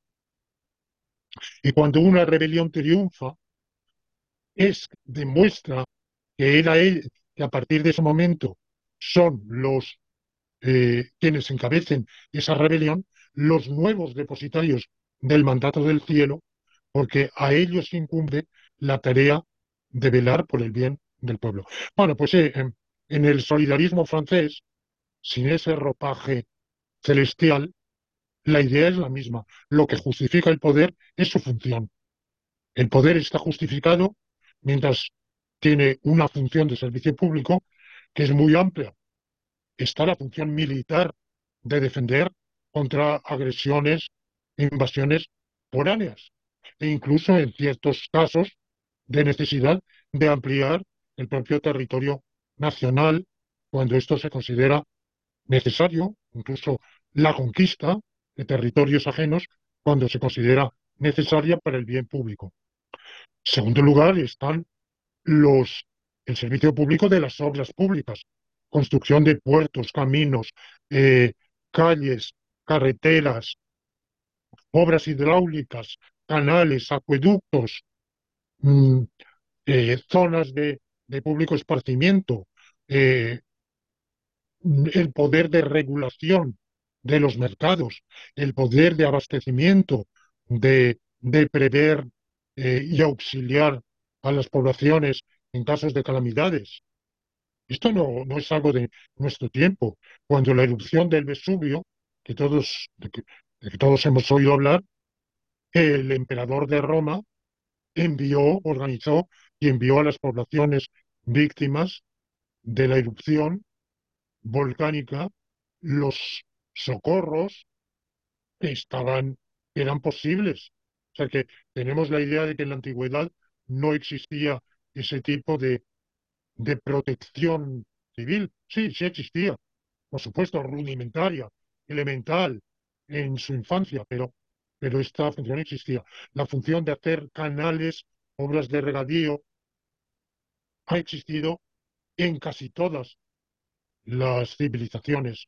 y cuando una rebelión triunfa, es, demuestra que era él, que a partir de ese momento son los eh, quienes encabecen esa rebelión, los nuevos depositarios del mandato del cielo, porque a ellos incumbe la tarea de velar por el bien del pueblo. Bueno, pues eh, en, en el solidarismo francés, sin ese ropaje celestial, la idea es la misma. Lo que justifica el poder es su función. El poder está justificado mientras tiene una función de servicio público que es muy amplia. Está la función militar de defender contra agresiones e invasiones foráneas e incluso en ciertos casos de necesidad de ampliar el propio territorio nacional cuando esto se considera necesario, incluso la conquista de territorios ajenos cuando se considera necesaria para el bien público. En segundo lugar están los, el servicio público de las obras públicas, construcción de puertos, caminos, eh, calles, carreteras, obras hidráulicas, canales, acueductos, mm, eh, zonas de, de público esparcimiento, eh, el poder de regulación de los mercados, el poder de abastecimiento, de, de prever eh, y auxiliar a las poblaciones en casos de calamidades. Esto no, no es algo de nuestro tiempo. Cuando la erupción del Vesubio, que todos, de que, de que todos hemos oído hablar, el emperador de Roma envió, organizó y envió a las poblaciones víctimas de la erupción volcánica los socorros que estaban, eran posibles. O sea que tenemos la idea de que en la antigüedad no existía ese tipo de, de protección civil. Sí, sí existía, por supuesto, rudimentaria, elemental en su infancia, pero, pero esta función existía. La función de hacer canales, obras de regadío, ha existido en casi todas las civilizaciones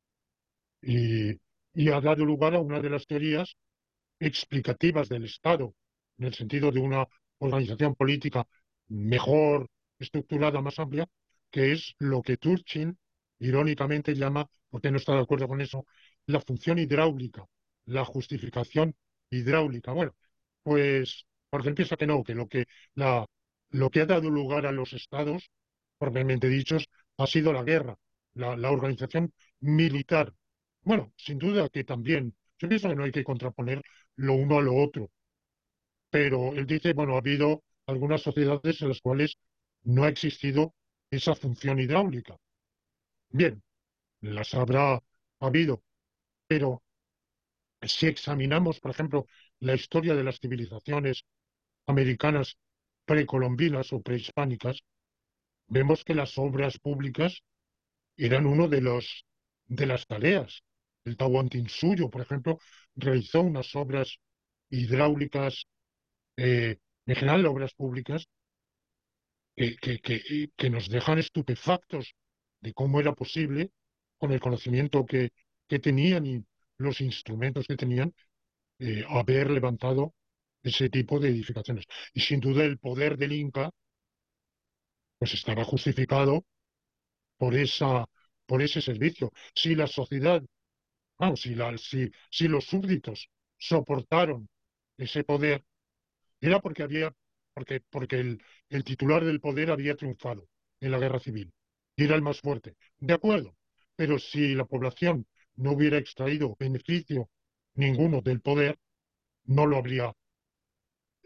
y, y ha dado lugar a una de las teorías explicativas del Estado, en el sentido de una organización política mejor estructurada, más amplia, que es lo que Turchin irónicamente llama, porque no está de acuerdo con eso, la función hidráulica, la justificación hidráulica. Bueno, pues porque él piensa que no, que lo que, la, lo que ha dado lugar a los estados, propiamente dichos, ha sido la guerra, la, la organización militar. Bueno, sin duda que también, yo pienso que no hay que contraponer lo uno a lo otro, pero él dice, bueno, ha habido algunas sociedades en las cuales no ha existido esa función hidráulica. Bien, las habrá habido, pero si examinamos, por ejemplo, la historia de las civilizaciones americanas precolombinas o prehispánicas, vemos que las obras públicas eran uno de los de las tareas. El Tahuantinsuyo, por ejemplo, realizó unas obras hidráulicas, eh, en general obras públicas, que, que, que, que nos dejan estupefactos de cómo era posible, con el conocimiento que, que tenían y los instrumentos que tenían, eh, haber levantado ese tipo de edificaciones. Y sin duda el poder del Inca pues estaba justificado por esa, por ese servicio. Si la sociedad, vamos, si, la, si, si los súbditos soportaron ese poder, era porque había, porque, porque el, el titular del poder había triunfado en la guerra civil y era el más fuerte. De acuerdo, pero si la población no hubiera extraído beneficio ninguno del poder, no lo habría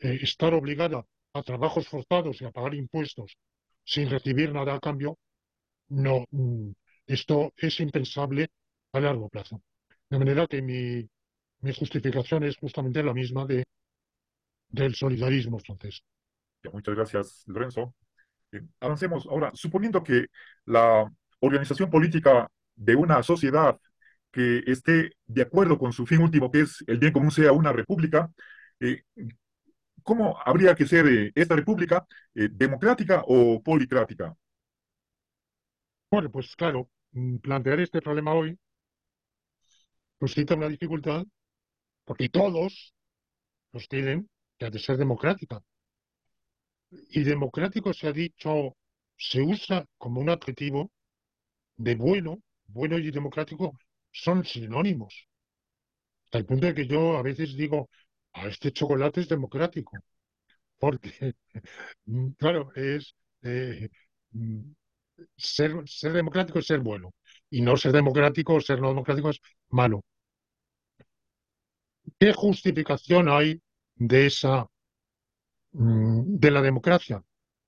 eh, estar obligada a trabajos forzados y a pagar impuestos sin recibir nada a cambio, no, mm, esto es impensable a largo plazo. De manera que mi, mi justificación es justamente la misma de, del solidarismo francés. Ya, muchas gracias, Lorenzo. Eh, avancemos ahora. Suponiendo que la organización política de una sociedad que esté de acuerdo con su fin último, que es el bien común, sea una república, eh, ¿cómo habría que ser eh, esta república? Eh, ¿democrática o policrática? Bueno, pues claro, mm, plantear este problema hoy suscita una dificultad porque todos los tienen que ha de ser democrática. Y democrático se ha dicho, se usa como un adjetivo de bueno, bueno y democrático son sinónimos. Hasta el punto de que yo a veces digo, a este chocolate es democrático, porque, mm, claro, es eh, mm, ser, ser democrático es ser bueno, y no ser democrático o ser no democrático es malo. ¿Qué justificación hay de esa, mm, de la democracia?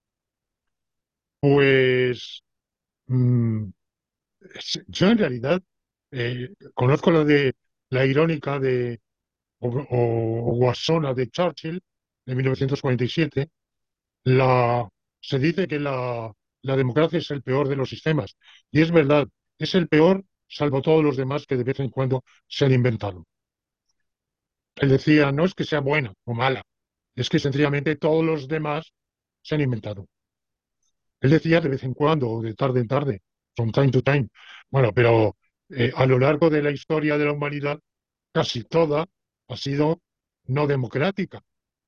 Pues mm, es- yo en realidad eh, conozco la de la irónica de o, o- o guasona de Churchill de mil novecientos cuarenta y siete. La, se dice que la, la democracia es el peor de los sistemas. Y es verdad, es el peor, salvo todos los demás que de vez en cuando se han inventado. Él decía, no es que sea buena o mala, es que sencillamente todos los demás se han inventado. Él decía de vez en cuando, o de tarde en tarde, from time to time. Bueno, pero eh, a lo largo de la historia de la humanidad, casi toda ha sido no democrática.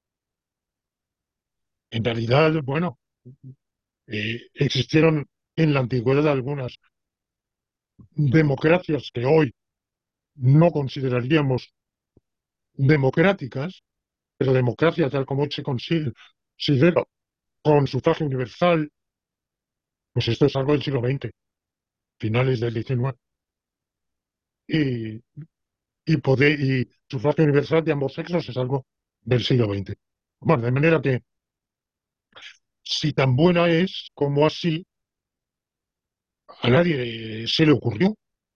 En realidad, bueno, eh, existieron en la antigüedad algunas democracias que hoy no consideraríamos democráticas, pero democracia tal como se considera con sufragio universal, pues esto es algo del siglo veinte, finales del diecinueve. Y, y, poder, y sufragio universal de ambos sexos es algo del siglo veinte. Bueno, de manera que si tan buena es como así, a nadie se le ocurrió,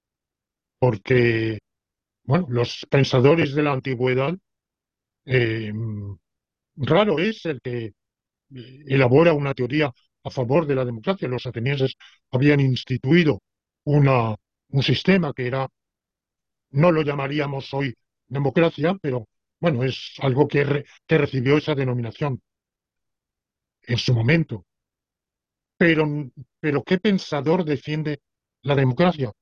porque, bueno, los pensadores de la antigüedad, eh, raro es el que eh, elabora una teoría a favor de la democracia. Los atenienses habían instituido una, un sistema que era, no lo llamaríamos hoy democracia, pero bueno, es algo que, re- que recibió esa denominación en su momento. Pero, pero ¿qué pensador defiende la democracia?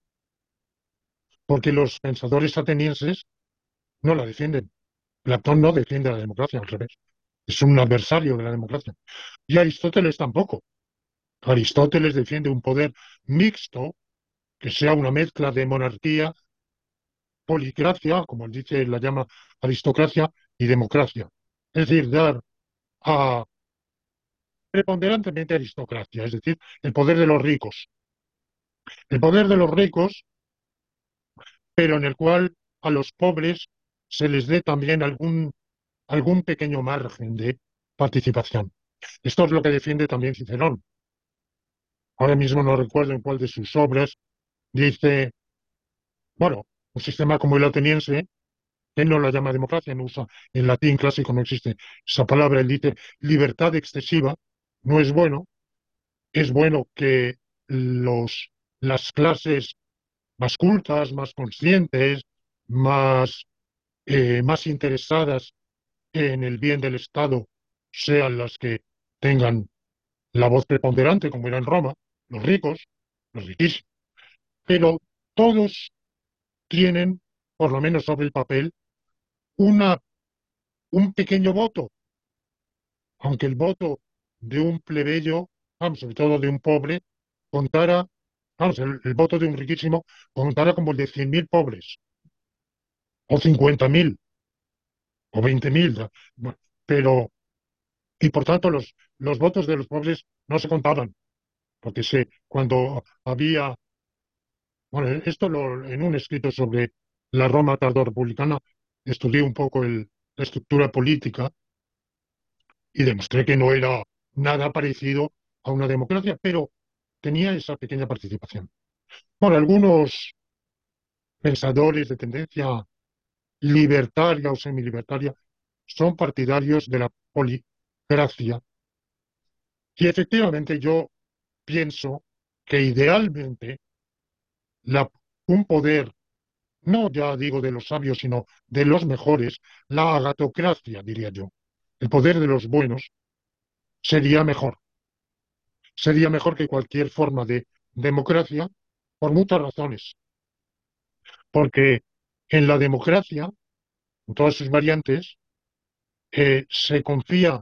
Porque los pensadores atenienses no la defienden. Platón no defiende la democracia, al revés. Es un adversario de la democracia. Y Aristóteles tampoco. Aristóteles defiende un poder mixto que sea una mezcla de monarquía, policracia, como él dice, la llama aristocracia, y democracia. Es decir, dar a preponderantemente aristocracia, es decir, el poder de los ricos. El poder de los ricos, pero en el cual a los pobres se les dé también algún, algún pequeño margen de participación. Esto es lo que defiende también Cicerón. Ahora mismo no recuerdo en cuál de sus obras dice, bueno, un sistema como el ateniense, él no la llama democracia, no usa, en latín clásico no existe esa palabra, él dice libertad excesiva, no es bueno, es bueno que los, las clases más cultas, más conscientes, más, eh, más interesadas en el bien del Estado sean las que tengan la voz preponderante, como era en Roma, los ricos, los riquísimos. Pero todos tienen, por lo menos sobre el papel, una, un pequeño voto, aunque el voto de un plebeyo, vamos, sobre todo de un pobre, contara, vamos, el, el voto de un riquísimo contara como el de cien mil pobres, o cincuenta mil, o veinte mil, bueno, pero, y por tanto los, los votos de los pobres no se contaban, porque se, cuando había, bueno, esto lo, en un escrito sobre la Roma tardorrepublicana, estudié un poco el, la estructura política y demostré que no era nada parecido a una democracia, pero tenía esa pequeña participación. Bueno, algunos pensadores de tendencia libertaria o semilibertaria son partidarios de la policracia y efectivamente yo pienso que idealmente la, un poder, no ya digo de los sabios, sino de los mejores, la agatocracia, diría yo, el poder de los buenos, sería mejor. Sería mejor que cualquier forma de democracia por muchas razones. Porque en la democracia, en todas sus variantes, eh, se confía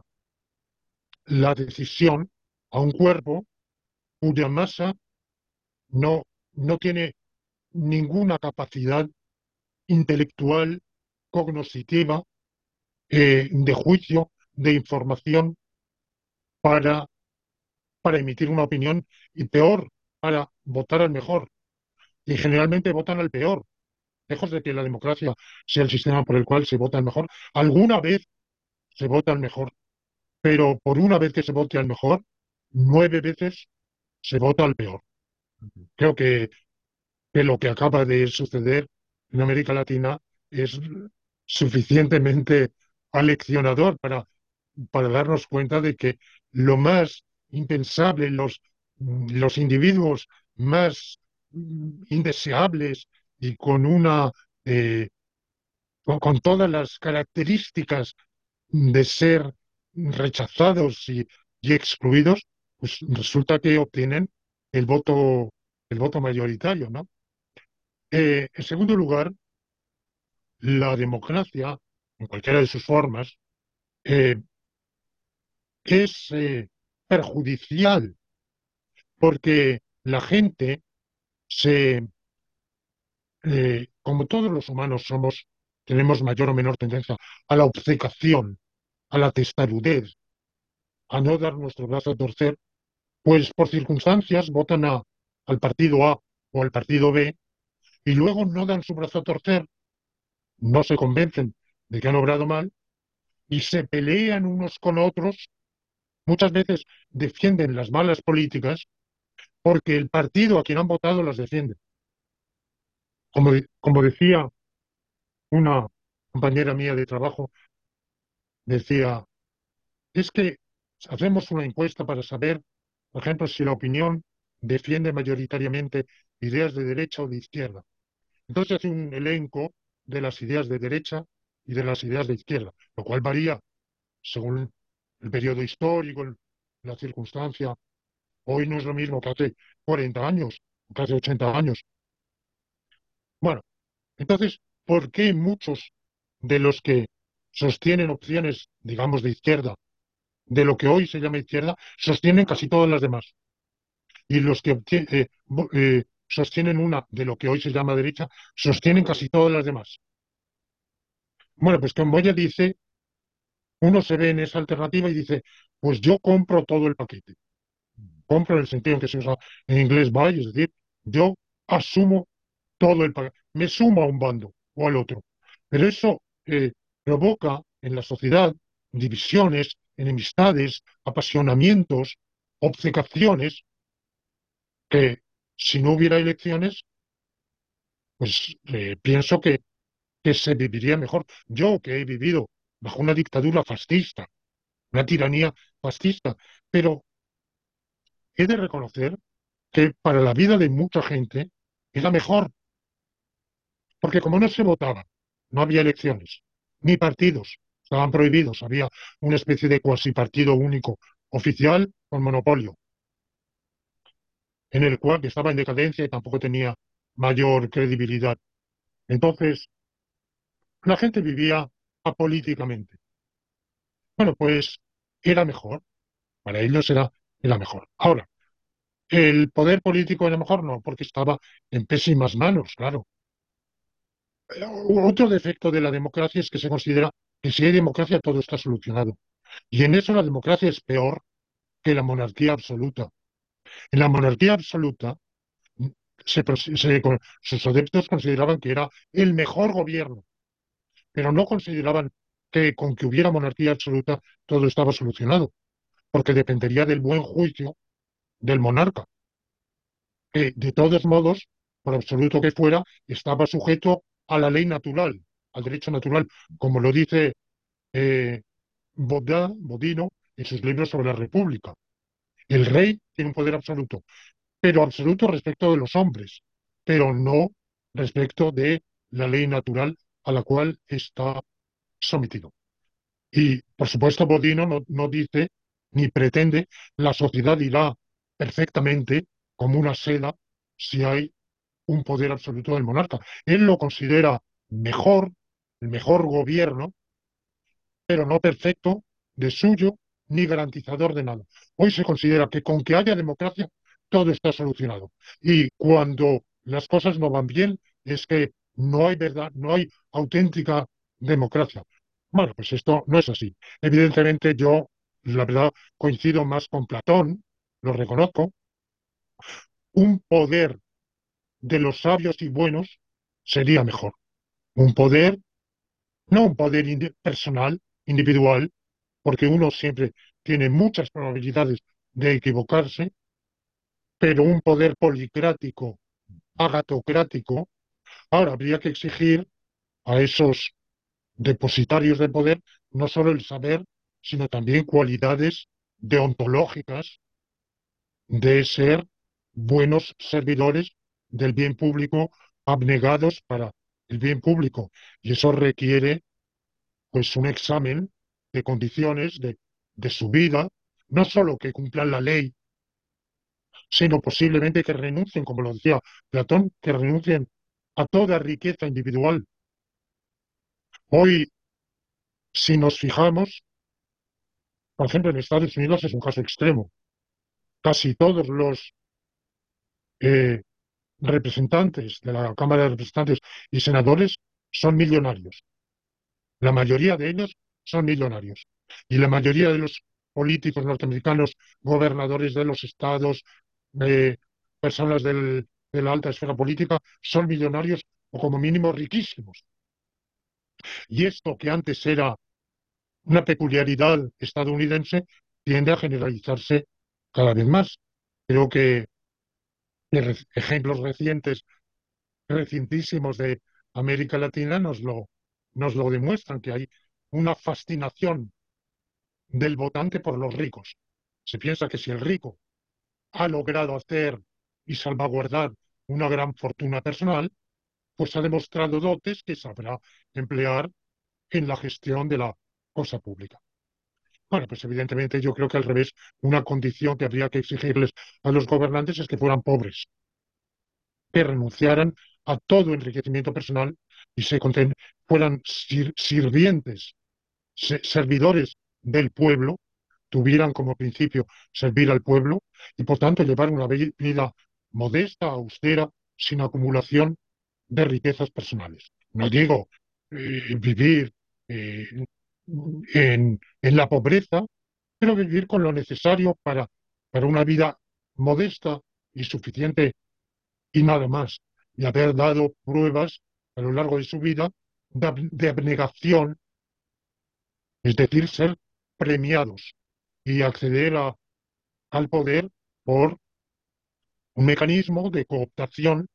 la decisión a un cuerpo cuya masa no, no tiene ninguna capacidad intelectual, cognoscitiva, eh, de juicio, de información para, para emitir una opinión y peor, para votar al mejor. Y generalmente votan al peor. Lejos de que la democracia sea el sistema por el cual se vota al mejor, alguna vez se vota al mejor, pero por una vez que se vote al mejor, nueve veces se vota al peor. Creo que, que lo que acaba de suceder en América Latina es suficientemente aleccionador para, para darnos cuenta de que lo más impensable, los, los individuos más mm, indeseables y con una eh, con, con todas las características de ser rechazados y, y excluidos, pues resulta que obtienen el voto, el voto mayoritario, ¿no? Eh, en segundo lugar, la democracia, en cualquiera de sus formas, eh, es eh, perjudicial porque la gente se, eh, como todos los humanos somos, tenemos mayor o menor tendencia a la obcecación, a la testarudez, a no dar nuestro brazo a torcer, pues por circunstancias votan a, al partido A o al partido B y luego no dan su brazo a torcer, no se convencen de que han obrado mal y se pelean unos con otros, muchas veces defienden las malas políticas porque el partido a quien han votado las defiende. Como, como decía una compañera mía de trabajo, decía, es que hacemos una encuesta para saber, por ejemplo, si la opinión defiende mayoritariamente ideas de derecha o de izquierda. Entonces hace un elenco de las ideas de derecha y de las ideas de izquierda, lo cual varía según el periodo histórico, el- la circunstancia. Hoy no es lo mismo que hace cuarenta años, o que hace ochenta años. Bueno, entonces, ¿por qué muchos de los que sostienen opciones, digamos, de izquierda, de lo que hoy se llama izquierda, sostienen casi todas las demás? Y los que obtien- eh, bo- eh, sostienen una de lo que hoy se llama derecha, sostienen casi todas las demás. Bueno, pues como ella dice, uno se ve en esa alternativa y dice, pues yo compro todo el paquete. Compro en el sentido en que se usa en inglés buy, es decir, yo asumo todo el paquete, me sumo a un bando o al otro. Pero eso eh, provoca en la sociedad divisiones, enemistades, apasionamientos, obcecaciones, que si no hubiera elecciones, pues eh, pienso que, que se viviría mejor. Yo que he vivido bajo una dictadura fascista, una tiranía fascista, pero he de reconocer que para la vida de mucha gente era mejor, porque como no se votaba, no había elecciones, ni partidos, estaban prohibidos, había una especie de cuasi partido único oficial con monopolio, en el cual que estaba en decadencia y tampoco tenía mayor credibilidad. Entonces, la gente vivía apolíticamente. Bueno, pues era mejor, para ellos era, era mejor. Ahora, ¿el poder político era mejor? No, porque estaba en pésimas manos, claro. Eh, Otro defecto de la democracia es que se considera que si hay democracia todo está solucionado. Y en eso la democracia es peor que la monarquía absoluta. En la monarquía absoluta, mm, se, se- sus adeptos consideraban que era el mejor gobierno, pero no consideraban que con que hubiera monarquía absoluta todo estaba solucionado, porque dependería del buen juicio del monarca, que de todos modos, por absoluto que fuera, estaba sujeto a la ley natural, al derecho natural, como lo dice eh, Bodin, Bodino en sus libros sobre la República. El rey tiene un poder absoluto, pero absoluto respecto de los hombres, pero no respecto de la ley natural a la cual está sometido. Y, por supuesto, Bodino no, no dice ni pretende la sociedad irá perfectamente como una seda si hay un poder absoluto del monarca. Él lo considera mejor, el mejor gobierno, pero no perfecto de suyo ni garantizador de nada. Hoy se considera que con que haya democracia todo está solucionado. Y cuando las cosas no van bien es que no hay verdad, no hay auténtica democracia. Bueno, pues esto no es así. Evidentemente yo, la verdad, coincido más con Platón, lo reconozco. Un poder de los sabios y buenos sería mejor. Un poder, no un poder indi- personal, individual, porque uno siempre tiene muchas probabilidades de equivocarse, pero un poder policrático, agatocrático, ahora habría que exigir a esos depositarios de poder no solo el saber, sino también cualidades deontológicas de ser buenos servidores del bien público, abnegados para el bien público. Y eso requiere pues un examen de condiciones de, de su vida, no solo que cumplan la ley, sino posiblemente que renuncien, como lo decía Platón, que renuncien a toda riqueza individual. Hoy, si nos fijamos, por ejemplo, en Estados Unidos es un caso extremo. Casi todos los eh, representantes de la Cámara de Representantes y senadores son millonarios. La mayoría de ellos son millonarios. Y la mayoría de los políticos norteamericanos, gobernadores de los estados, eh, personas del- de la alta esfera política, son millonarios o como mínimo riquísimos. Y esto que antes era una peculiaridad estadounidense tiende a generalizarse cada vez más. Creo que que ejemplos recientes, recientísimos de América Latina nos lo, nos lo demuestran, que hay una fascinación del votante por los ricos. Se piensa que si el rico ha logrado hacer y salvaguardar una gran fortuna personal, pues ha demostrado dotes que sabrá emplear en la gestión de la cosa pública. Bueno, pues evidentemente yo creo que al revés, una condición que habría que exigirles a los gobernantes es que fueran pobres, que renunciaran a todo enriquecimiento personal y se conten- fueran sir- sirvientes, se- servidores del pueblo, tuvieran como principio servir al pueblo y por tanto llevar una vi- vida modesta, austera, sin acumulación de riquezas personales. No digo eh, vivir eh, en, en la pobreza, pero vivir con lo necesario para, para una vida modesta y suficiente y nada más. Y haber dado pruebas a lo largo de su vida de, ab- de abnegación, es decir, ser premiados y acceder a- al poder por un mecanismo de cooptación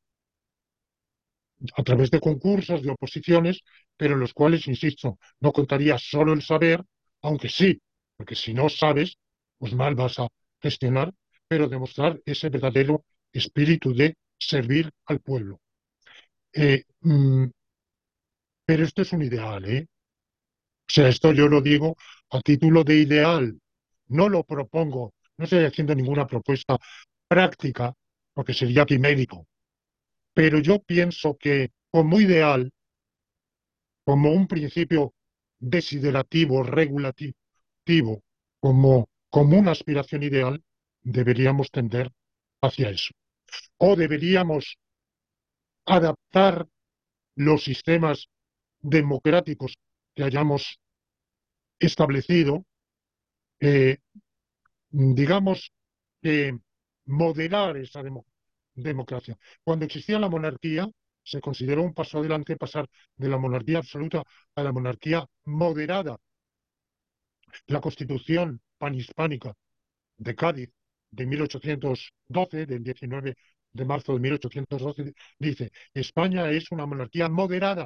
a través de concursos, de oposiciones, pero en los cuales, insisto, no contaría solo el saber, aunque sí, porque si no sabes, pues mal vas a gestionar, pero demostrar ese verdadero espíritu de servir al pueblo. Eh, mm, pero esto es un ideal, ¿eh? O sea, esto yo lo digo a título de ideal, no lo propongo, no estoy haciendo ninguna propuesta práctica, porque sería quimérico, pero yo pienso que como ideal, como un principio desiderativo, regulativo, como, como una aspiración ideal, deberíamos tender hacia eso. O deberíamos adaptar los sistemas democráticos que hayamos establecido, eh, digamos que moderar esa demo- democracia. Cuando existía la monarquía, se consideró un paso adelante pasar de la monarquía absoluta a la monarquía moderada. La Constitución panhispánica de Cádiz de mil ochocientos doce, del diecinueve de marzo de mil ochocientos doce, dice: España es una monarquía moderada.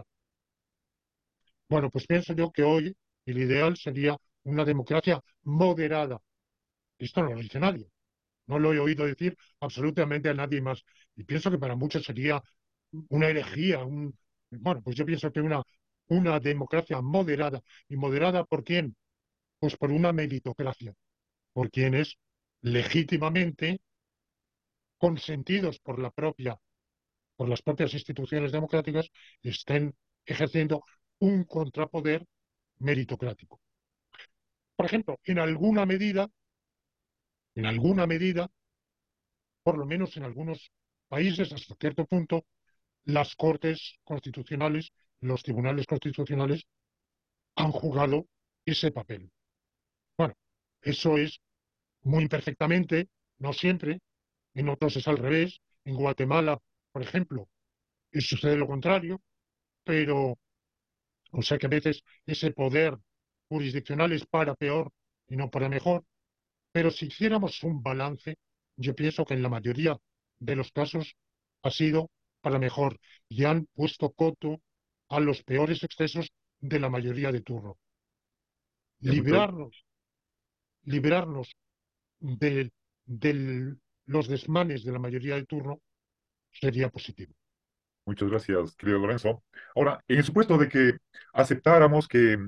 Bueno, pues pienso yo que hoy el ideal sería una democracia moderada. Esto no lo dice nadie. No lo he oído decir absolutamente a nadie más. Y pienso que para muchos sería una herejía. Un... Bueno, pues yo pienso que una, una democracia moderada. ¿Y moderada por quién? Pues por una meritocracia, por quienes legítimamente, consentidos por la propia, por las propias instituciones democráticas, estén ejerciendo un contrapoder meritocrático. Por ejemplo, en alguna medida, en alguna medida, por lo menos en algunos países, hasta cierto punto, las cortes constitucionales, los tribunales constitucionales han jugado ese papel. Bueno, eso es muy imperfectamente, no siempre, en otros es al revés. En Guatemala, por ejemplo, sucede lo contrario, pero o sea que a veces ese poder jurisdiccional es para peor y no para mejor. Pero si hiciéramos un balance, yo pienso que en la mayoría de los casos ha sido para mejor y han puesto coto a los peores excesos de la mayoría de turno. Ya, muchas, Librarnos, librarnos de, de los desmanes de la mayoría de turno sería positivo. muchas gracias, querido Lorenzo. Ahora, en el supuesto de que aceptáramos que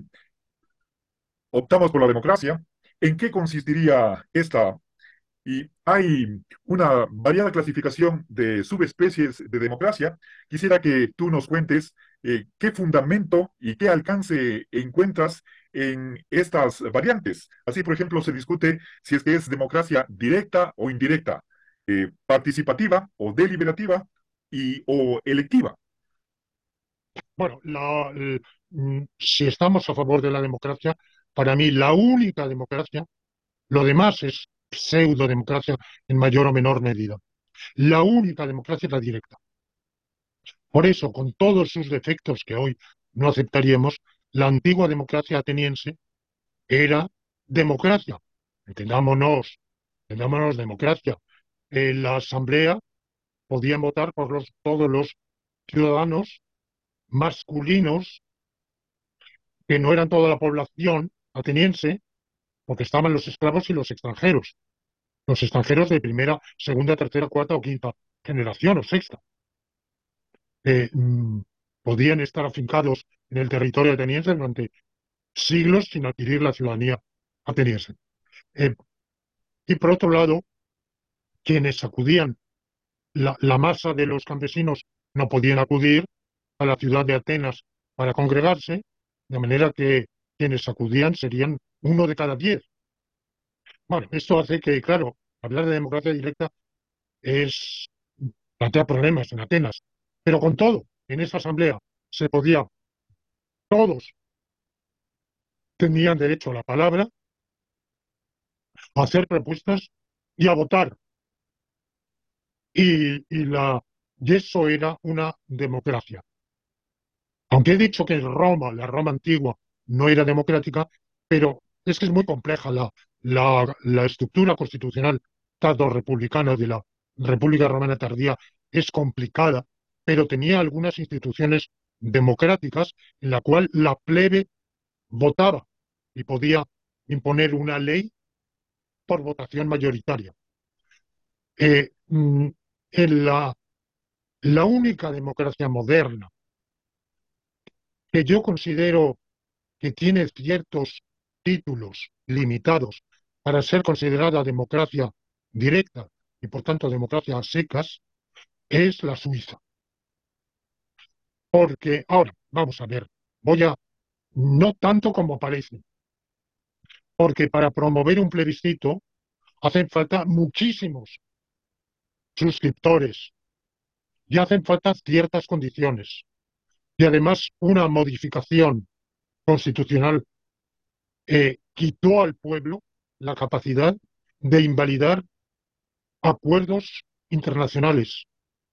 optamos por la democracia, ¿en qué consistiría esta? Y hay una variada clasificación de subespecies de democracia. Quisiera que tú nos cuentes eh, qué fundamento y qué alcance encuentras en estas variantes. Así, por ejemplo, se discute si es que es democracia directa o indirecta, eh, participativa o deliberativa y o electiva. Bueno, la- el- mm, si estamos a favor de la democracia, para mí la única democracia, lo demás es pseudodemocracia en mayor o menor medida. La única democracia es la directa. Por eso, con todos sus defectos que hoy no aceptaríamos, la antigua democracia ateniense era democracia. Entendámonos, entendámonos democracia. En la asamblea podían votar por los, todos los ciudadanos masculinos, que no eran toda la población ateniense, porque estaban los esclavos y los extranjeros. Los extranjeros de primera, segunda, tercera, cuarta o quinta generación o sexta. Eh, mm, podían estar afincados en el territorio ateniense durante siglos sin adquirir la ciudadanía ateniense. Eh, y por otro lado, quienes acudían, la, la masa de los campesinos no podían acudir a la ciudad de Atenas para congregarse, de manera que quienes acudían serían uno de cada diez. Bueno, esto hace que, claro, hablar de democracia directa es plantea problemas en Atenas, pero con todo, en esa asamblea se podía, todos tenían derecho a la palabra, a hacer propuestas y a votar. Y, y, la, y eso era una democracia. Aunque he dicho que Roma, la Roma antigua, no era democrática, pero es que es muy compleja la, la, la estructura constitucional republicana de la República Romana tardía, es complicada, pero tenía algunas instituciones democráticas en la cual la plebe votaba y podía imponer una ley por votación mayoritaria. Eh, mm, en la, la única democracia moderna que yo considero que tiene ciertos títulos limitados para ser considerada democracia directa y por tanto democracia a secas, es la Suiza. Porque ahora, vamos a ver, voy a, no tanto como parece, porque para promover un plebiscito hacen falta muchísimos suscriptores y hacen falta ciertas condiciones. Y además una modificación constitucional eh, quitó al pueblo la capacidad de invalidar acuerdos internacionales.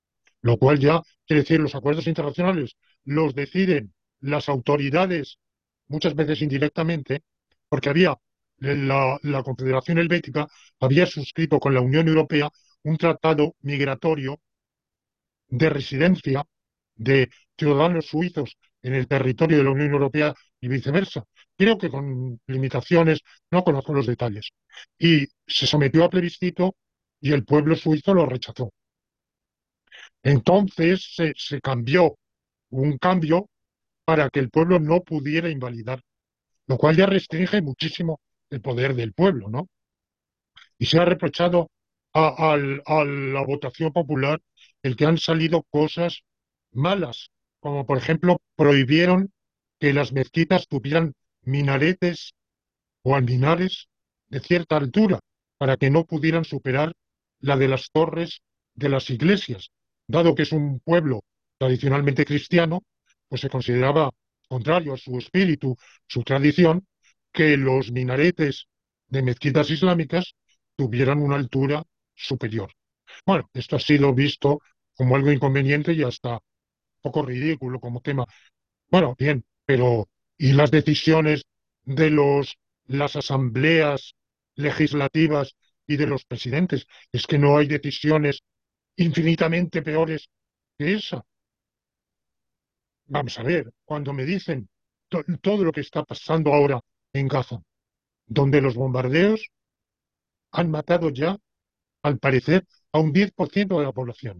lo cual ya quiere decir los acuerdos internacionales los deciden las autoridades, muchas veces indirectamente, porque había la, la Confederación Helvética había suscrito con la Unión Europea un tratado migratorio de residencia de ciudadanos suizos en el territorio de la Unión Europea y viceversa. Creo que con limitaciones, no conozco los detalles. Y se sometió a plebiscito y el pueblo suizo lo rechazó. Entonces se, se cambió, un cambio para que el pueblo no pudiera invalidar, lo cual ya restringe muchísimo el poder del pueblo, ¿no? Y se ha reprochado a, al- a la votación popular el que han salido cosas malas, como por ejemplo prohibieron que las mezquitas tuvieran minaretes o alminares de cierta altura para que no pudieran superar la de las torres de las iglesias. Dado que es un pueblo tradicionalmente cristiano, pues se consideraba contrario a su espíritu, su tradición, que los minaretes de mezquitas islámicas tuvieran una altura superior. Bueno, esto ha sido visto como algo inconveniente y hasta un poco ridículo como tema. Bueno, bien, pero ¿y las decisiones de los, las asambleas legislativas y de los presidentes? Es que no hay decisiones infinitamente peores que esa. Vamos a ver, cuando me dicen to- todo lo que está pasando ahora en Gaza, donde los bombardeos han matado ya, al parecer, a un diez por ciento de la población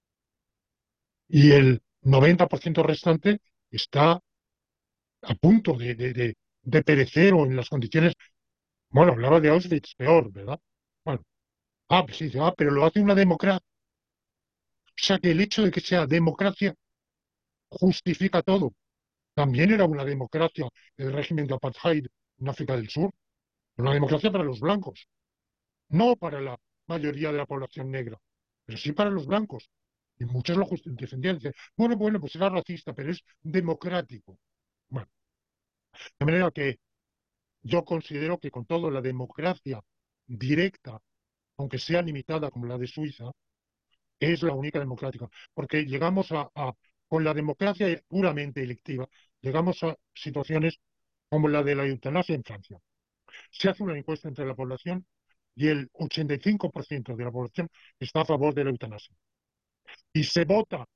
y el noventa por ciento restante está a punto de, de, de, de perecer o en las condiciones. Bueno, hablaba de Auschwitz, peor, ¿verdad? Bueno, ah, pues sí, ah, pero lo hace una democracia. O sea que el hecho de que sea democracia justifica todo. También era una democracia el régimen de apartheid en África del Sur, una democracia para los blancos, no para la mayoría de la población negra, pero sí para los blancos. Y muchos lo justi- defendían. Dicen, bueno, bueno, pues era racista, pero es democrático. Bueno, de manera que yo considero que con todo la democracia directa, aunque sea limitada como la de Suiza, es la única democrática, porque llegamos a, a- con la democracia puramente electiva, llegamos a situaciones como la de la eutanasia en Francia. Se hace una encuesta entre la población y el ochenta y cinco por ciento de la población está a favor de la eutanasia. Y se vota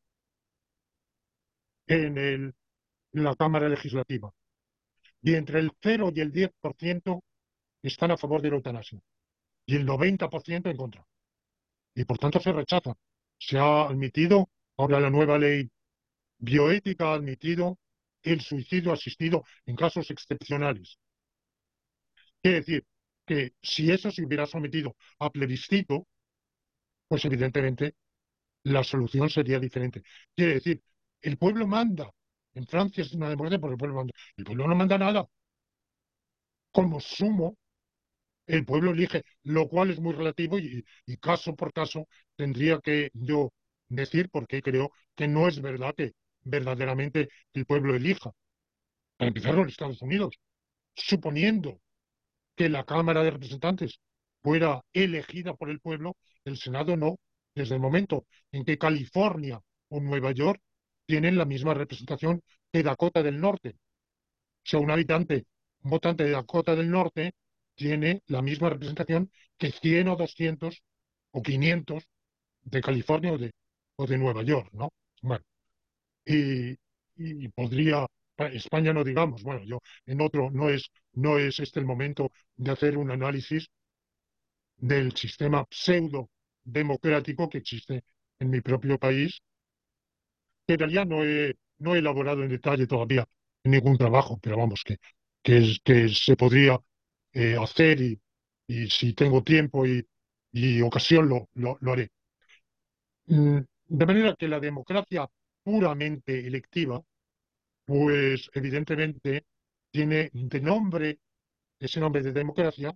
en, el- en la Cámara Legislativa. Y entre el cero y el diez por ciento están a favor de la eutanasia. Y el noventa por ciento en contra. Y por tanto se rechaza. Se ha admitido ahora la nueva ley bioética ha admitido el suicidio asistido en casos excepcionales. Quiere decir que si eso se hubiera sometido a plebiscito, pues evidentemente la solución sería diferente. Quiere decir, el pueblo manda. En Francia es una democracia porque el pueblo manda. El pueblo no manda nada. Como sumo, el pueblo elige, lo cual es muy relativo y, y caso por caso tendría que yo decir porque creo que no es verdad que verdaderamente el pueblo elija. Para empezar, los Estados Unidos, suponiendo que la Cámara de Representantes fuera elegida por el pueblo, el Senado no. Desde el momento en que California o Nueva York tienen la misma representación que Dakota del Norte. O sea, un habitante, un votante de Dakota del Norte tiene la misma representación que cien o doscientos o quinientos de California o de, o de Nueva York, ¿no? Bueno, y, y podría, para España no digamos, bueno, yo en otro no es, no es este el momento de hacer un análisis del sistema pseudo democrático que existe en mi propio país, que en realidad no he, no he elaborado en detalle todavía en ningún trabajo, pero vamos, que, que, es, que se podría eh, hacer y, y si tengo tiempo y, y ocasión lo, lo, lo haré. Mm, De manera que la democracia puramente electiva, pues evidentemente tiene de nombre, ese nombre de democracia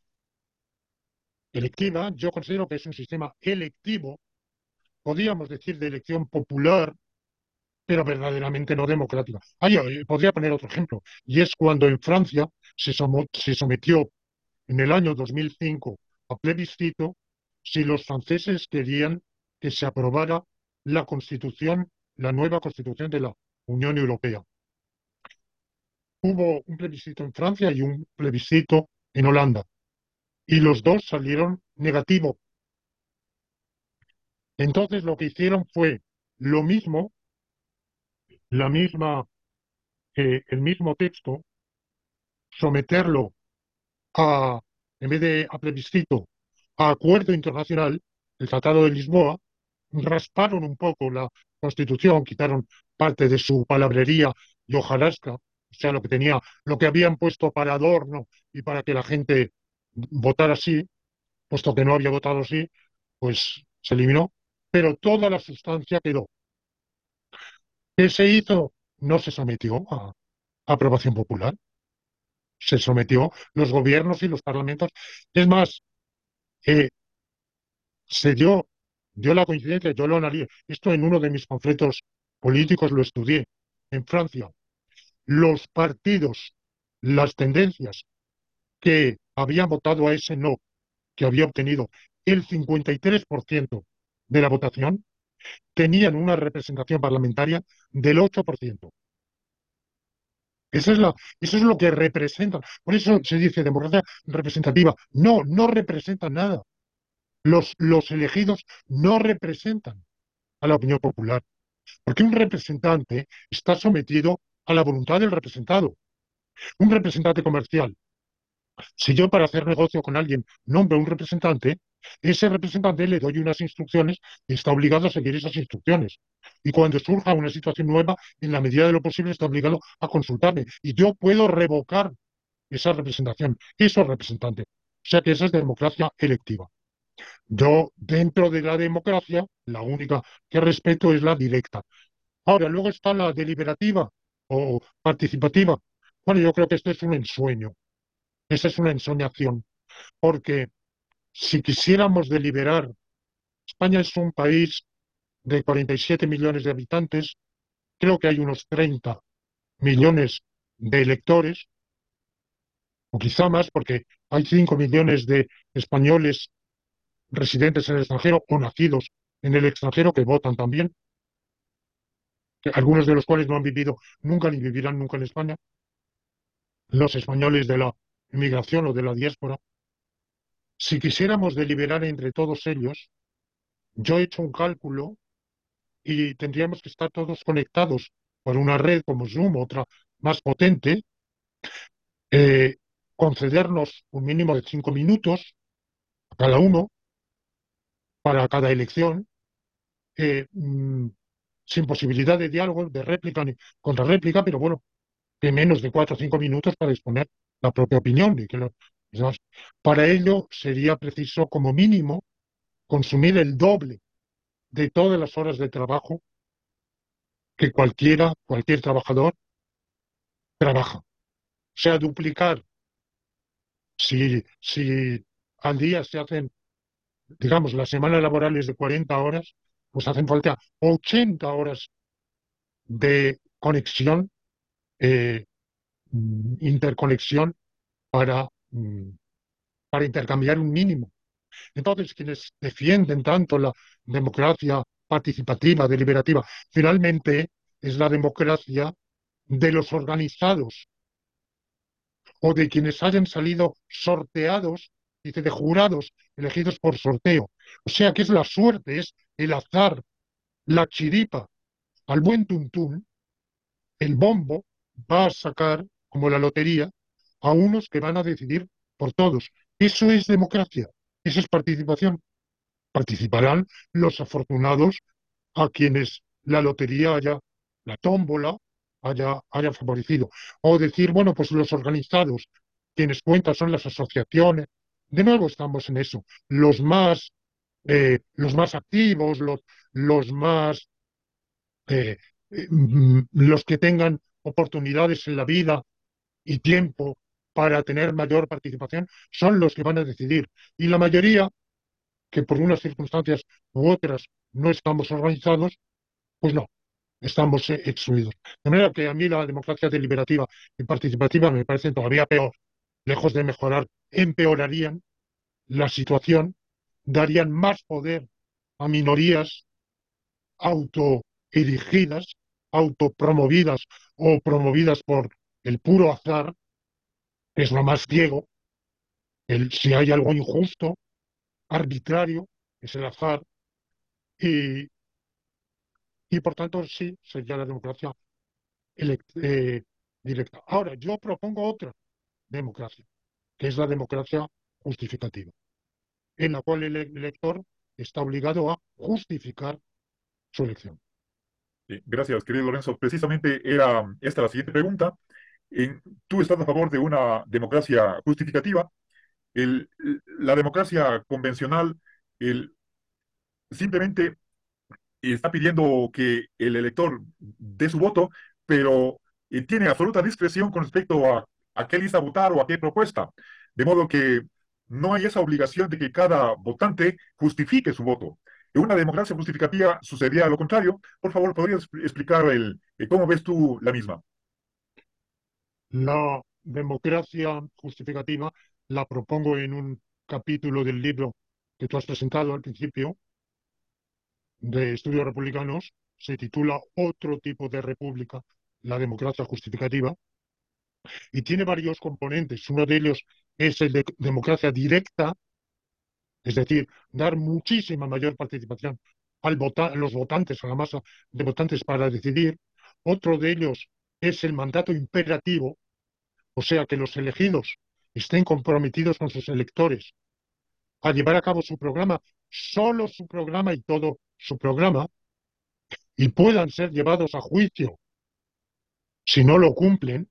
electiva, yo considero que es un sistema electivo, podríamos decir de elección popular, pero verdaderamente no democrática. Ah, yo, eh, podría poner otro ejemplo, y es cuando en Francia se, somo- se sometió en el año dos mil cinco a plebiscito si los franceses querían que se aprobara la Constitución, la nueva Constitución de la Unión Europea. Hubo un plebiscito en Francia y un plebiscito en Holanda, y los dos salieron negativos. Entonces lo que hicieron fue lo mismo, la misma, eh, el mismo texto, someterlo a, en vez de a plebiscito, a acuerdo internacional, el Tratado de Lisboa, rasparon un poco la Constitución, quitaron parte de su palabrería y hojarasca, o sea, lo que tenía, lo que habían puesto para adorno y para que la gente votara así, puesto que no había votado así, pues se eliminó, pero toda la sustancia quedó. ¿Qué se hizo? No se sometió a aprobación popular, se sometió los gobiernos y los parlamentos. Es más, eh, se dio, dio la coincidencia, yo lo analicé, esto en uno de mis conflictos políticos lo estudié en Francia, los partidos, las tendencias que habían votado a ese no, que había obtenido el cincuenta y tres por ciento de la votación, tenían una representación parlamentaria del ocho por ciento. Eso es, la, eso es lo que representan. Por eso se dice democracia representativa. No, no representan nada. Los, los elegidos no representan a la opinión popular, porque un representante está sometido a la voluntad del representado. Un representante comercial, si yo para hacer negocio con alguien nombro un representante, ese representante le doy unas instrucciones y está obligado a seguir esas instrucciones. Y cuando surja una situación nueva, en la medida de lo posible está obligado a consultarme. Y yo puedo revocar esa representación, esos representantes. O sea que esa es democracia electiva. Yo, dentro de la democracia, la única que respeto es la directa. Ahora, luego está la deliberativa o participativa. Bueno, yo creo que esto es un ensueño, esa es una ensoñación, porque si quisiéramos deliberar, España es un país de cuarenta y siete millones de habitantes, creo que hay unos treinta millones de electores, o quizá más, porque hay cinco millones de españoles residentes en el extranjero o nacidos en el extranjero que votan también, que algunos de los cuales no han vivido nunca ni vivirán nunca en España, los españoles de la inmigración o de la diáspora. Si quisiéramos deliberar entre todos ellos, yo he hecho un cálculo y tendríamos que estar todos conectados por una red como Zoom, otra más potente, eh, concedernos un mínimo de cinco minutos a cada uno para cada elección, eh, mm, sin posibilidad de diálogo, de réplica ni contrarréplica, pero bueno, que menos de cuatro o cinco minutos para exponer la propia opinión. Y que lo- ¿sabes? Para ello sería preciso, como mínimo, consumir el doble de todas las horas de trabajo que cualquiera, cualquier trabajador trabaja. O sea, duplicar. Si, si al día se hacen, digamos, las semanas laborales de cuarenta horas, pues hacen falta ochenta horas de conexión, eh, mm, interconexión para, mm, para intercambiar un mínimo. Entonces, quienes defienden tanto la democracia participativa, deliberativa, finalmente es la democracia de los organizados o de quienes hayan salido sorteados, dice, de jurados elegidos por sorteo. O sea que es la suerte, es el azar, la chiripa. Al buen tuntún, el bombo va a sacar, como la lotería, a unos que van a decidir por todos. Eso es democracia, eso es participación. Participarán los afortunados a quienes la lotería haya, la tómbola haya, haya favorecido. O decir, bueno, pues los organizados, quienes cuentan son las asociaciones. De nuevo estamos en eso. Los más, eh, los más activos, los, los más, eh, eh, mm, los que tengan oportunidades en la vida y tiempo para tener mayor participación, son los que van a decidir. Y la mayoría, que por unas circunstancias u otras no estamos organizados, pues no, estamos eh, excluidos. De manera que a mí la democracia deliberativa y participativa me parece todavía peor. Lejos de mejorar, empeorarían la situación, darían más poder a minorías, autoerigidas, autopromovidas o promovidas por el puro azar, que es lo más ciego. El, si hay algo injusto, arbitrario, es el azar, y, y por tanto sí sería la democracia elect- eh, directa. Ahora, yo propongo otra democracia, que es la democracia justificativa, en la cual el elector está obligado a justificar su elección. Sí, gracias, querido Lorenzo. Precisamente era esta la siguiente pregunta. En- ¿tú estás a favor de una democracia justificativa? El- la democracia convencional el, simplemente está pidiendo que el elector dé su voto, pero eh, tiene absoluta discreción con respecto a, a qué lista votar o a qué propuesta. De modo que no hay esa obligación de que cada votante justifique su voto. En una democracia justificativa sucedía lo contrario. Por favor, ¿podrías explicar el, eh, cómo ves tú la misma? La democracia justificativa la propongo en un capítulo del libro que tú has presentado al principio, de Estudios Republicanos. Se titula Otro tipo de república, la democracia justificativa, y tiene varios componentes. Uno de ellos es el de democracia directa, es decir, dar muchísima mayor participación al vota- a los votantes, a la masa de votantes para decidir. Otro de ellos es el mandato imperativo, o sea, que los elegidos estén comprometidos con sus electores a llevar a cabo su programa, solo su programa y todo su programa, y puedan ser llevados a juicio si no lo cumplen.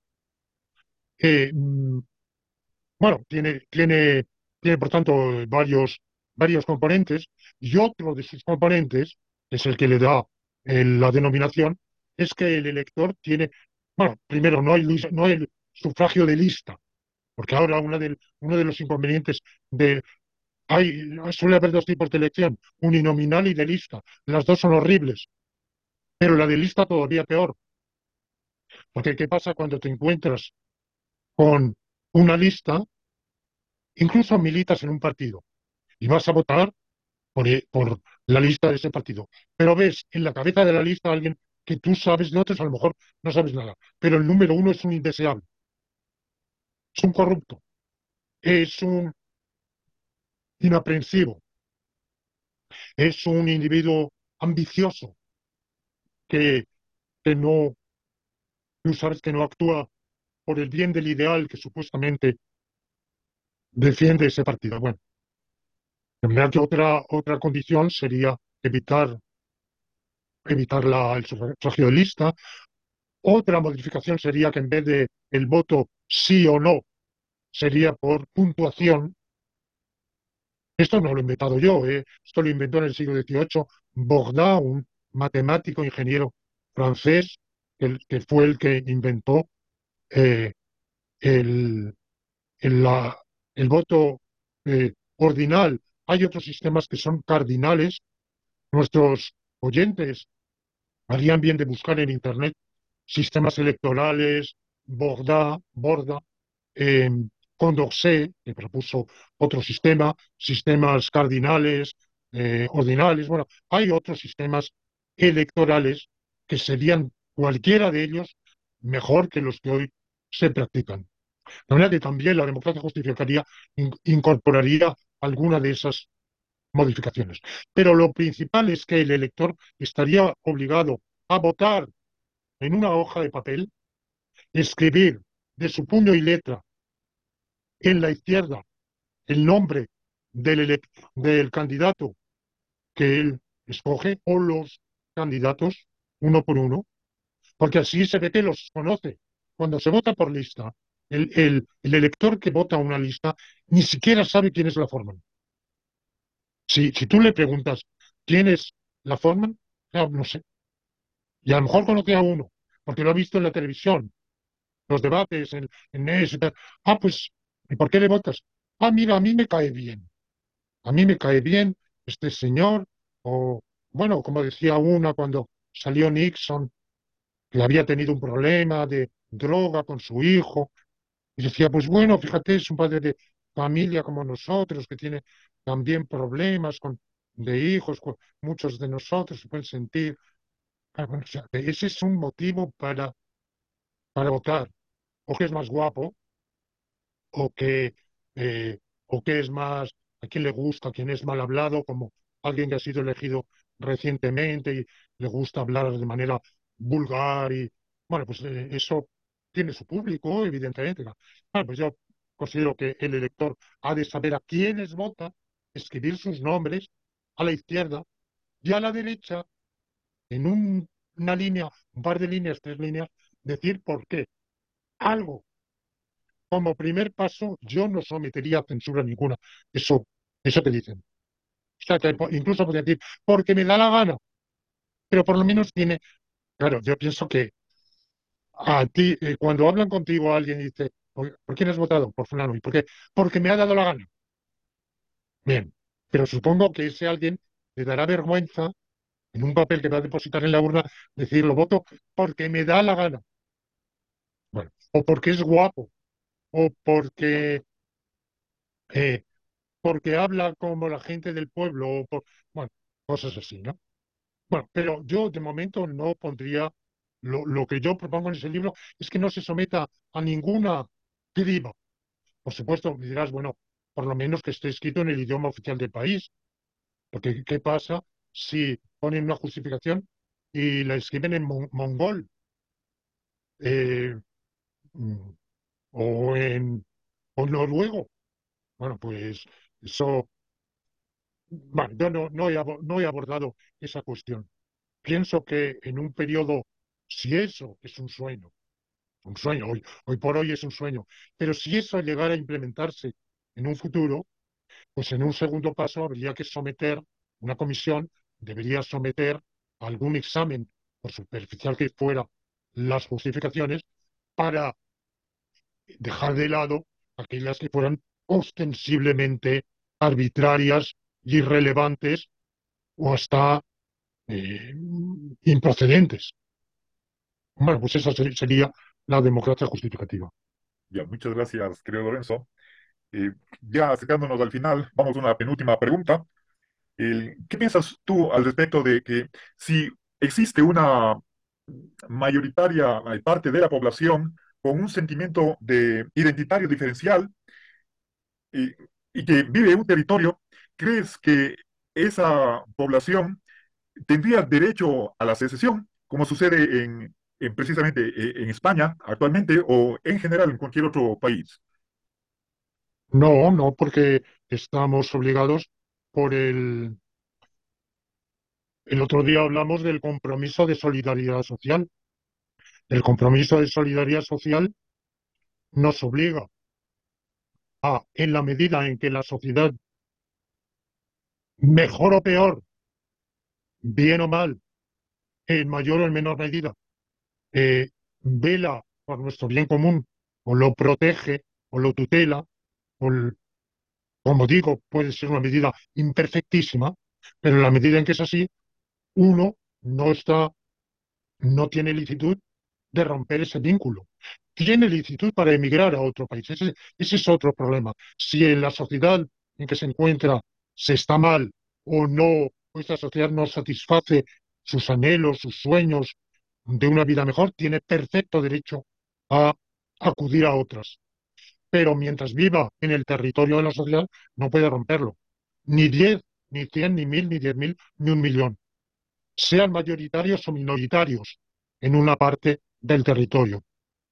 eh, mm, bueno, tiene, tiene, tiene por tanto varios, varios componentes, y otro de sus componentes, es el que le da eh, la denominación, es que el elector tiene, bueno, primero no hay, lis- no hay el sufragio de lista, porque ahora una del- uno de los inconvenientes de... Hay, suele haber dos tipos de elección, uninominal y de lista. Las dos son horribles, pero la de lista todavía peor, porque ¿qué pasa cuando te encuentras con una lista? Incluso militas en un partido y vas a votar por, e- por la lista de ese partido. Pero ves en la cabeza de la lista a alguien que tú sabes, de otros a lo mejor no sabes nada, pero el número uno es un indeseable, es un corrupto, es un inaprensivo, es un individuo ambicioso que, que no, tú sabes que no actúa por el bien del ideal que supuestamente defiende ese partido. Bueno, tendría que otra, otra condición sería evitar, evitar la, el sufragio de lista. Otra modificación sería que en vez de el voto sí o no, sería por puntuación. Esto no lo he inventado yo, ¿eh? Esto lo inventó en el siglo dieciocho Bourdin, un matemático, ingeniero francés, el, que fue el que inventó eh, el, el, la- el voto eh, ordinal. Hay otros sistemas que son cardinales. Nuestros oyentes harían bien de buscar en Internet sistemas electorales, Borda, Borda, eh, Condorcet, que propuso otro sistema, sistemas cardinales, eh, ordinales. Bueno, hay otros sistemas electorales que serían cualquiera de ellos mejor que los que hoy se practican. De manera que también la democracia justificaría, in- incorporaría alguna de esas modificaciones. Pero lo principal es que el elector estaría obligado a votar en una hoja de papel, escribir de su puño y letra en la izquierda el nombre del, elec- del candidato que él escoge o los candidatos uno por uno, porque así se ve que los conoce. Cuando se vota por lista, el, el- el elector que vota una lista ni siquiera sabe quiénes la forman. Si, si tú le preguntas quiénes la forman, no, no sé. Y a lo mejor conoce a uno, porque lo ha visto en la televisión, los debates, en, en eso y tal. Ah, pues, ¿y por qué le votas? Ah, mira, a mí me cae bien. A mí me cae bien este señor, o, bueno, como decía una cuando salió Nixon, que había tenido un problema de droga con su hijo, y decía, pues bueno, fíjate, es un padre de familia como nosotros, que tiene también problemas con de hijos, cu- muchos de nosotros se pueden sentir. Ah, bueno, o sea, ese es un motivo para, para votar. O que es más guapo, o que, eh, o que es más, a quién le gusta, a quién es mal hablado, como alguien que ha sido elegido recientemente y le gusta hablar de manera vulgar y, bueno, pues eh, eso tiene su público, evidentemente. Bueno, pues yo considero que el elector ha de saber a quiénes vota, escribir sus nombres a la izquierda y a la derecha, en un- una línea, un par de líneas, tres líneas, decir por qué. Algo como primer paso, yo no sometería a censura ninguna. Eso, eso te dicen. O sea, que po- incluso podría decir, porque me da la gana, pero por lo menos tiene. Claro, yo pienso que a ti, eh, cuando hablan contigo alguien y dice, ¿por, por quién has votado? Por fulano. ¿Y por qué? Porque me ha dado la gana. Bien, pero supongo que ese alguien le dará vergüenza en un papel que va a depositar en la urna decir, lo voto porque me da la gana. Bueno, o porque es guapo, o porque eh, porque habla como la gente del pueblo, o por, bueno, cosas así, ¿no? Bueno, pero yo de momento no pondría, lo, lo que yo propongo en ese libro es que no se someta a ninguna criba. Por supuesto, me dirás, bueno, por lo menos que esté escrito en el idioma oficial del país, porque ¿qué pasa si ponen una justificación y la escriben en mon- mongol eh, mm, o en o noruego? Bueno, pues eso, bueno, yo no, no he, abo- no he abordado esa cuestión. Pienso que en un periodo, si eso es un sueño, un sueño, hoy, hoy por hoy es un sueño, pero si eso llegara a implementarse en un futuro, pues en un segundo paso habría que someter, una comisión debería someter a algún examen, por superficial que fuera, las justificaciones para dejar de lado aquellas que fueran ostensiblemente arbitrarias, irrelevantes o hasta eh, improcedentes. Bueno, pues esa ser- sería la democracia justificativa. Ya, muchas gracias, querido Lorenzo. Eh, ya acercándonos al final, vamos a una penúltima pregunta. El- ¿qué piensas tú al respecto de que si existe una mayoritaria eh, parte de la población con un sentimiento de identitario diferencial y, y que vive en un territorio, crees que esa población tendría derecho a la secesión, como sucede en, en precisamente eh, en España actualmente o en general en cualquier otro país? No, no, porque estamos obligados por el... El otro día hablamos del compromiso de solidaridad social. El compromiso de solidaridad social nos obliga a, en la medida en que la sociedad, mejor o peor, bien o mal, en mayor o en menor medida, eh, vela por nuestro bien común, o lo protege, o lo tutela, o, l- como digo, puede ser una medida imperfectísima, pero en la medida en que es así, uno no está, no tiene licitud de romper ese vínculo. Tiene licitud para emigrar a otro país. Ese, ese es otro problema. Si en la sociedad en que se encuentra se está mal o no, o esta sociedad no satisface sus anhelos, sus sueños de una vida mejor, tiene perfecto derecho a acudir a otras. Pero mientras viva en el territorio de la sociedad, no puede romperlo. Ni diez, ni cien, ni mil, ni diez mil, ni un millón. Sean mayoritarios o minoritarios en una parte del territorio.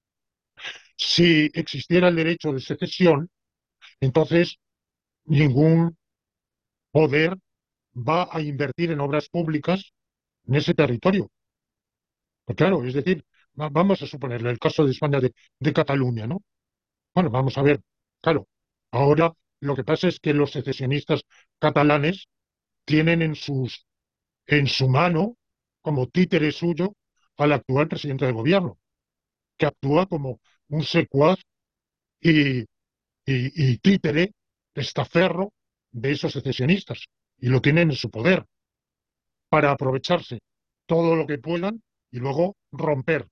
Si existiera el derecho de secesión, entonces ningún poder va a invertir en obras públicas en ese territorio. Pues claro, es decir, va- vamos a suponerle el caso de España de, de Cataluña, ¿no? Bueno, vamos a ver, claro, ahora lo que pasa es que los secesionistas catalanes tienen en sus, en su mano, como títere suyo, al actual presidente del gobierno, que actúa como un secuaz y, y, y títere, testaferro de esos secesionistas, y lo tienen en su poder para aprovecharse todo lo que puedan y luego romper,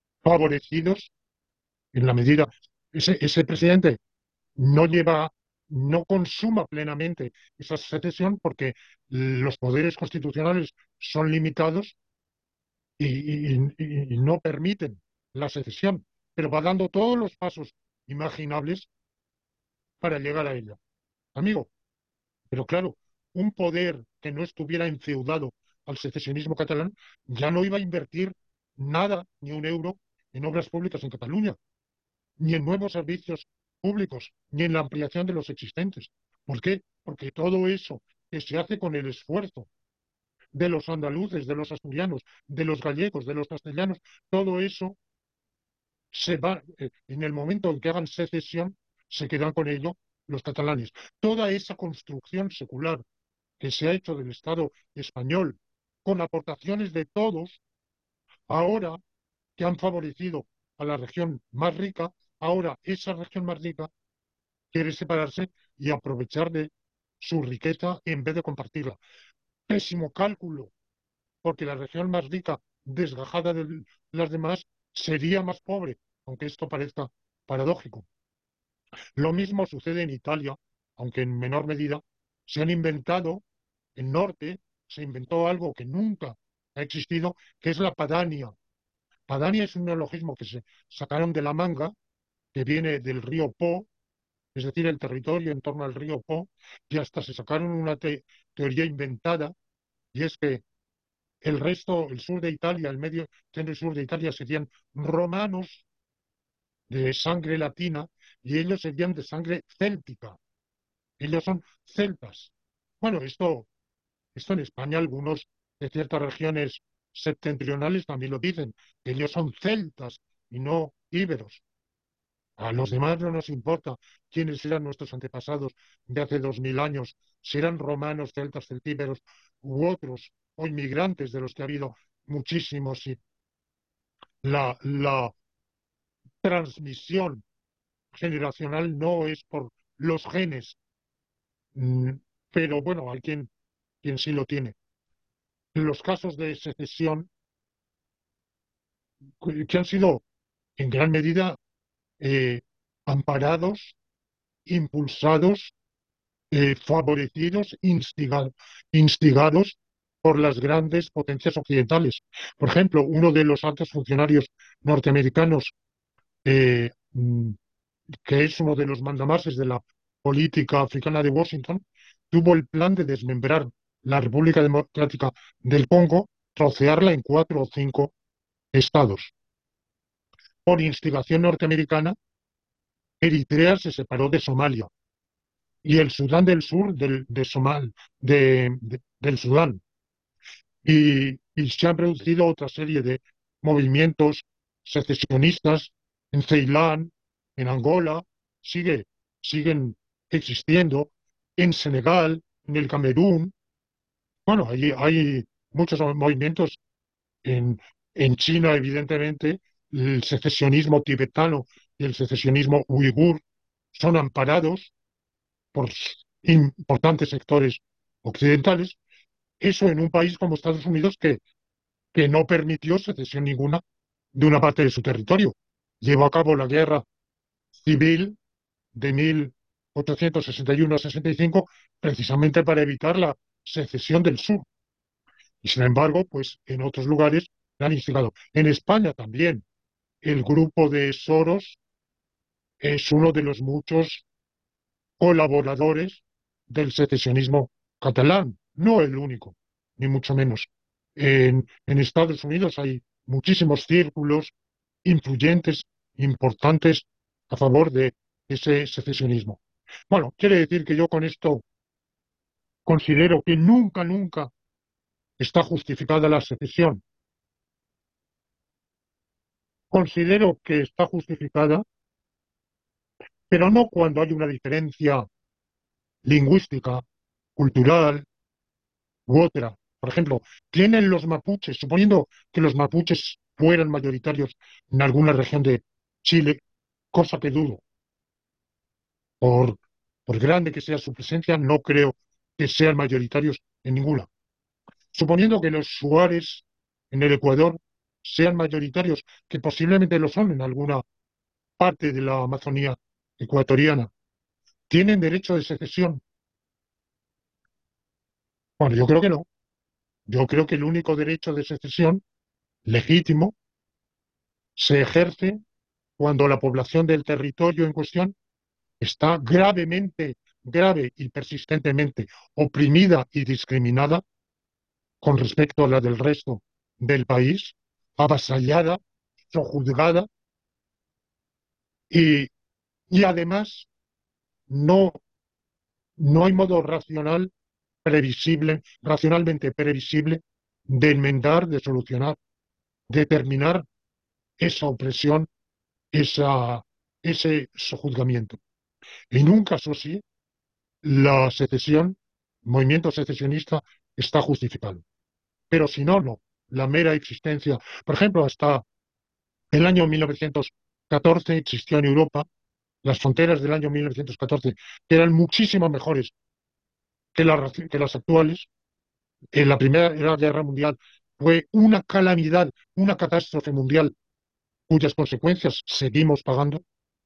favorecidos en la medida. Ese, ese presidente no lleva no consuma plenamente esa secesión porque los poderes constitucionales son limitados y, y- y- y no permiten la secesión, pero va dando todos los pasos imaginables para llegar a ella. Amigo, pero claro, un poder que no estuviera enfeudado al secesionismo catalán ya no iba a invertir nada, ni un euro, en obras públicas en Cataluña, ni en nuevos servicios públicos, ni en la ampliación de los existentes. ¿Por qué? Porque todo eso que se hace con el esfuerzo de los andaluces, de los asturianos, de los gallegos, de los castellanos, todo eso se va, eh, en el momento en que hagan secesión, se quedan con ello los catalanes. Toda esa construcción secular que se ha hecho del Estado español, con aportaciones de todos, ahora que han favorecido a la región más rica, ahora esa región más rica quiere separarse y aprovechar de su riqueza en vez de compartirla. Pésimo cálculo, porque la región más rica, desgajada de las demás, sería más pobre, aunque esto parezca paradójico. Lo mismo sucede en Italia, aunque en menor medida. Se han inventado, en norte, se inventó algo que nunca ha existido, que es la Padania. Padania es un neologismo que se sacaron de la manga, que viene del río Po, es decir, el territorio en torno al río Po, y hasta se sacaron una te- teoría inventada, y es que el resto, el sur de Italia, el medio centro y sur de Italia serían romanos de sangre latina y ellos serían de sangre céltica. Ellos son celtas. Bueno, esto, esto en España, algunos de ciertas regiones septentrionales también lo dicen, que ellos son celtas y no íberos. A los demás no nos importa quiénes eran nuestros antepasados de hace dos mil años, si eran romanos, celtas, celtíberos u otros, o inmigrantes de los que ha habido muchísimos. Y la, la transmisión generacional no es por los genes, mm, pero bueno, hay quien, quien sí lo tiene. Los casos de secesión que que han sido en gran medida eh, amparados, impulsados, eh, favorecidos, instigado- instigados por las grandes potencias occidentales. Por ejemplo, uno de los altos funcionarios norteamericanos, eh, mm, que es uno de los mandamases de la política africana de Washington, tuvo el plan de desmembrar la República Democrática del Congo, trocearla en cuatro o cinco estados. Por instigación norteamericana, Eritrea se separó de Somalia y el Sudán del Sur del, de Somal, de, de, del Sudán. Y, y se han producido otra serie de movimientos secesionistas en Ceilán, en Angola, sigue, siguen existiendo, en Senegal, en el Camerún. Bueno, hay, hay muchos movimientos en, en China, evidentemente, el secesionismo tibetano y el secesionismo uigur son amparados por importantes sectores occidentales. Eso en un país como Estados Unidos que, que no permitió secesión ninguna de una parte de su territorio. Llevó a cabo la guerra civil de mil ochocientos sesenta y uno a sesenta y cinco precisamente para evitar la secesión del sur. Y sin embargo, pues en otros lugares la han instigado. En España también el grupo de Soros es uno de los muchos colaboradores del secesionismo catalán, no el único, ni mucho menos. En, en Estados Unidos hay muchísimos círculos influyentes, importantes, a favor de ese secesionismo. Bueno, quiere decir que yo con esto considero que nunca, nunca está justificada la secesión. Considero que está justificada, pero no cuando hay una diferencia lingüística, cultural, u otra. Por ejemplo, tienen los mapuches, suponiendo que los mapuches fueran mayoritarios en alguna región de Chile, cosa que dudo, por, por grande que sea su presencia, no creo que sean mayoritarios en ninguna. Suponiendo que los shuares en el Ecuador sean mayoritarios, que posiblemente lo son en alguna parte de la Amazonía ecuatoriana, ¿Tienen derecho de secesión? Bueno, yo creo que no. Yo creo que el único derecho de secesión legítimo se ejerce cuando la población del territorio en cuestión está gravemente, grave y persistentemente oprimida y discriminada con respecto a la del resto del país, avasallada, sojuzgada y, y además no, no hay modo racional, previsible, racionalmente previsible de enmendar, de solucionar, de terminar esa opresión, esa, ese sojuzgamiento. En un caso así, la secesión, movimiento secesionista, está justificado. Pero si no, no. La mera existencia, por ejemplo, hasta el año mil novecientos catorce existió en Europa las fronteras del año mil novecientos catorce, que eran muchísimo mejores que las, que las actuales. En la Primera Guerra Mundial fue una calamidad, una catástrofe mundial cuyas consecuencias seguimos pagando.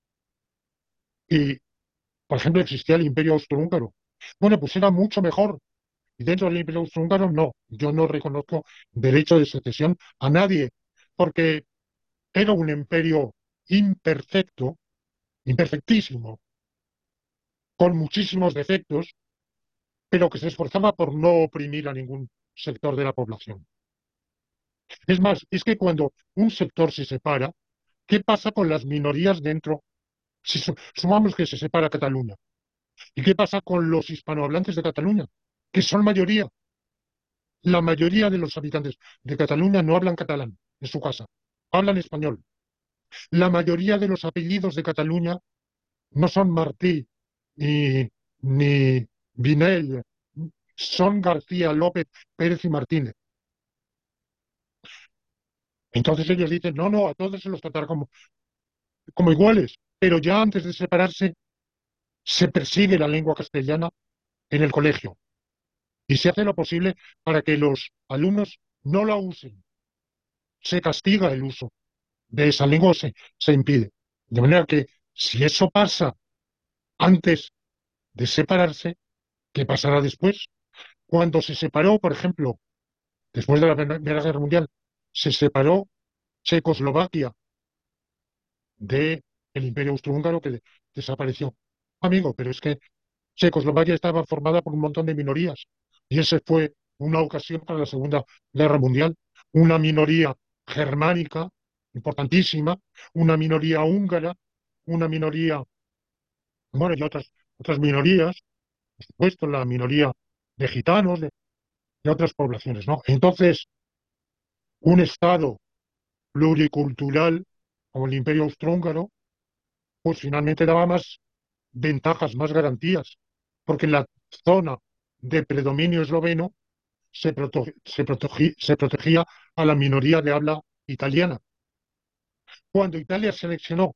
Y, por ejemplo, existía el Imperio Austrohúngaro. Bueno, pues era mucho mejor. Y dentro del Imperio Austrohúngaro, no. Yo no reconozco derecho de secesión a nadie, porque era un imperio imperfecto, imperfectísimo, con muchísimos defectos, pero que se esforzaba por no oprimir a ningún sector de la población. Es más, es que cuando un sector se separa, ¿qué pasa con las minorías dentro? Si su- sumamos que se separa Cataluña. ¿Y qué pasa con los hispanohablantes de Cataluña? Que son mayoría. La mayoría de los habitantes de Cataluña no hablan catalán en su casa, hablan español. La mayoría de los apellidos de Cataluña no son Martí ni, ni Vinell, son García, López, Pérez y Martínez. Entonces ellos dicen, no, no, a todos se los tratará como, como iguales, pero ya antes de separarse se persigue la lengua castellana en el colegio y se hace lo posible para que los alumnos no la usen. Se castiga el uso de esa lengua, se, se impide. De manera que si eso pasa antes de separarse, ¿qué pasará después? Cuando se separó, por ejemplo, después de la Primera Guerra Mundial, se separó Checoslovaquia del Imperio Austrohúngaro que de- desapareció. Amigo, pero es que Checoslovaquia estaba formada por un montón de minorías y esa fue una ocasión para la Segunda Guerra Mundial. Una minoría germánica importantísima, una minoría húngara, una minoría, bueno, y otras, otras minorías, por supuesto, la minoría de gitanos, de, de otras poblaciones, ¿no? Entonces, un Estado pluricultural como el Imperio Austrohúngaro, pues finalmente daba más ventajas, más garantías, porque en la zona de predominio esloveno se, proto- se, protegí- se protegía a la minoría de habla italiana. Cuando Italia se anexionó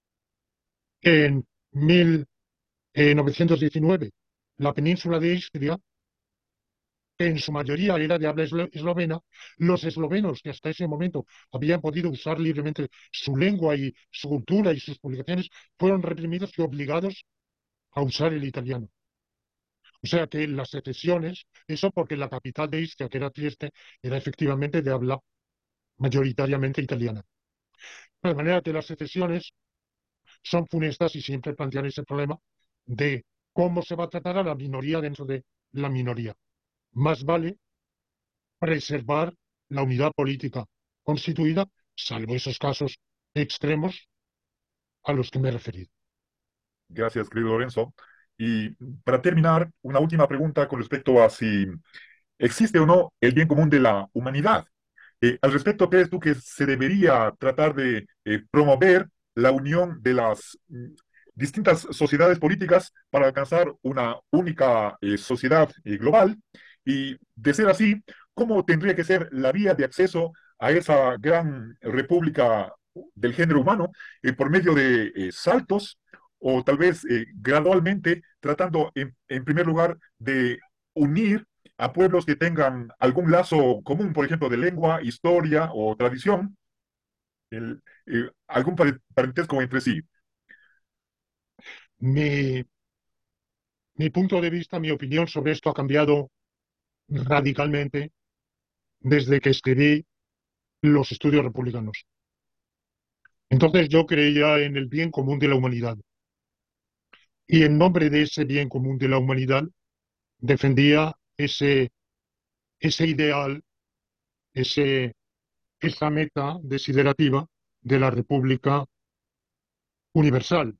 en mil novecientos diecinueve la península de Istria, que en su mayoría era de habla eslo- eslovena, los eslovenos que hasta ese momento habían podido usar libremente su lengua y su cultura y sus publicaciones, fueron reprimidos y obligados a usar el italiano. O sea que las secesiones, eso porque la capital de Istria, que era Trieste, era efectivamente de habla mayoritariamente italiana. De manera que las secesiones son funestas y siempre plantean ese problema de cómo se va a tratar a la minoría dentro de la minoría. Más vale preservar la unidad política constituida, salvo esos casos extremos a los que me he referido. Gracias, querido Lorenzo. Y para terminar, una última pregunta con respecto a si existe o no el bien común de la humanidad. Eh, al respecto, ¿crees tú que se debería tratar de eh, promover la unión de las mm, distintas sociedades políticas para alcanzar una única eh, sociedad eh, global? Y de ser así, ¿cómo tendría que ser la vía de acceso a esa gran república del género humano eh, por medio de eh, saltos o tal vez eh, gradualmente tratando en, en primer lugar de unir a pueblos que tengan algún lazo común, por ejemplo, de lengua, historia o tradición, el- eh, algún pare- parentesco entre sí? Mi, mi punto de vista, mi opinión sobre esto ha cambiado radicalmente desde que escribí los estudios republicanos. Entonces yo creía en el bien común de la humanidad y en nombre de ese bien común de la humanidad defendía ese, ese ideal, ese, esa meta desiderativa de la República Universal.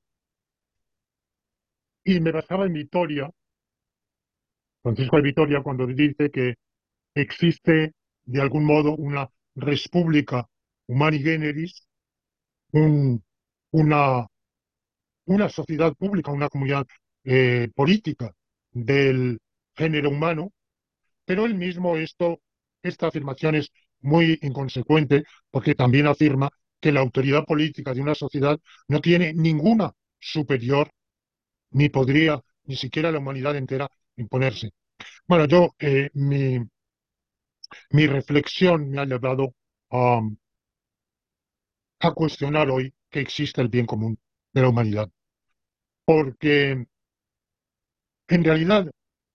Y me basaba en Vitoria, Francisco de Vitoria, cuando dice que existe de algún modo una república humani generis, un, una, una sociedad pública, una comunidad eh, política del género humano, pero él mismo esto, esta afirmación es muy inconsecuente porque también afirma que la autoridad política de una sociedad no tiene ninguna superior, ni podría ni siquiera la humanidad entera imponerse. Bueno, yo, eh, mi, mi reflexión me ha llevado a, a cuestionar hoy que existe el bien común de la humanidad, porque en realidad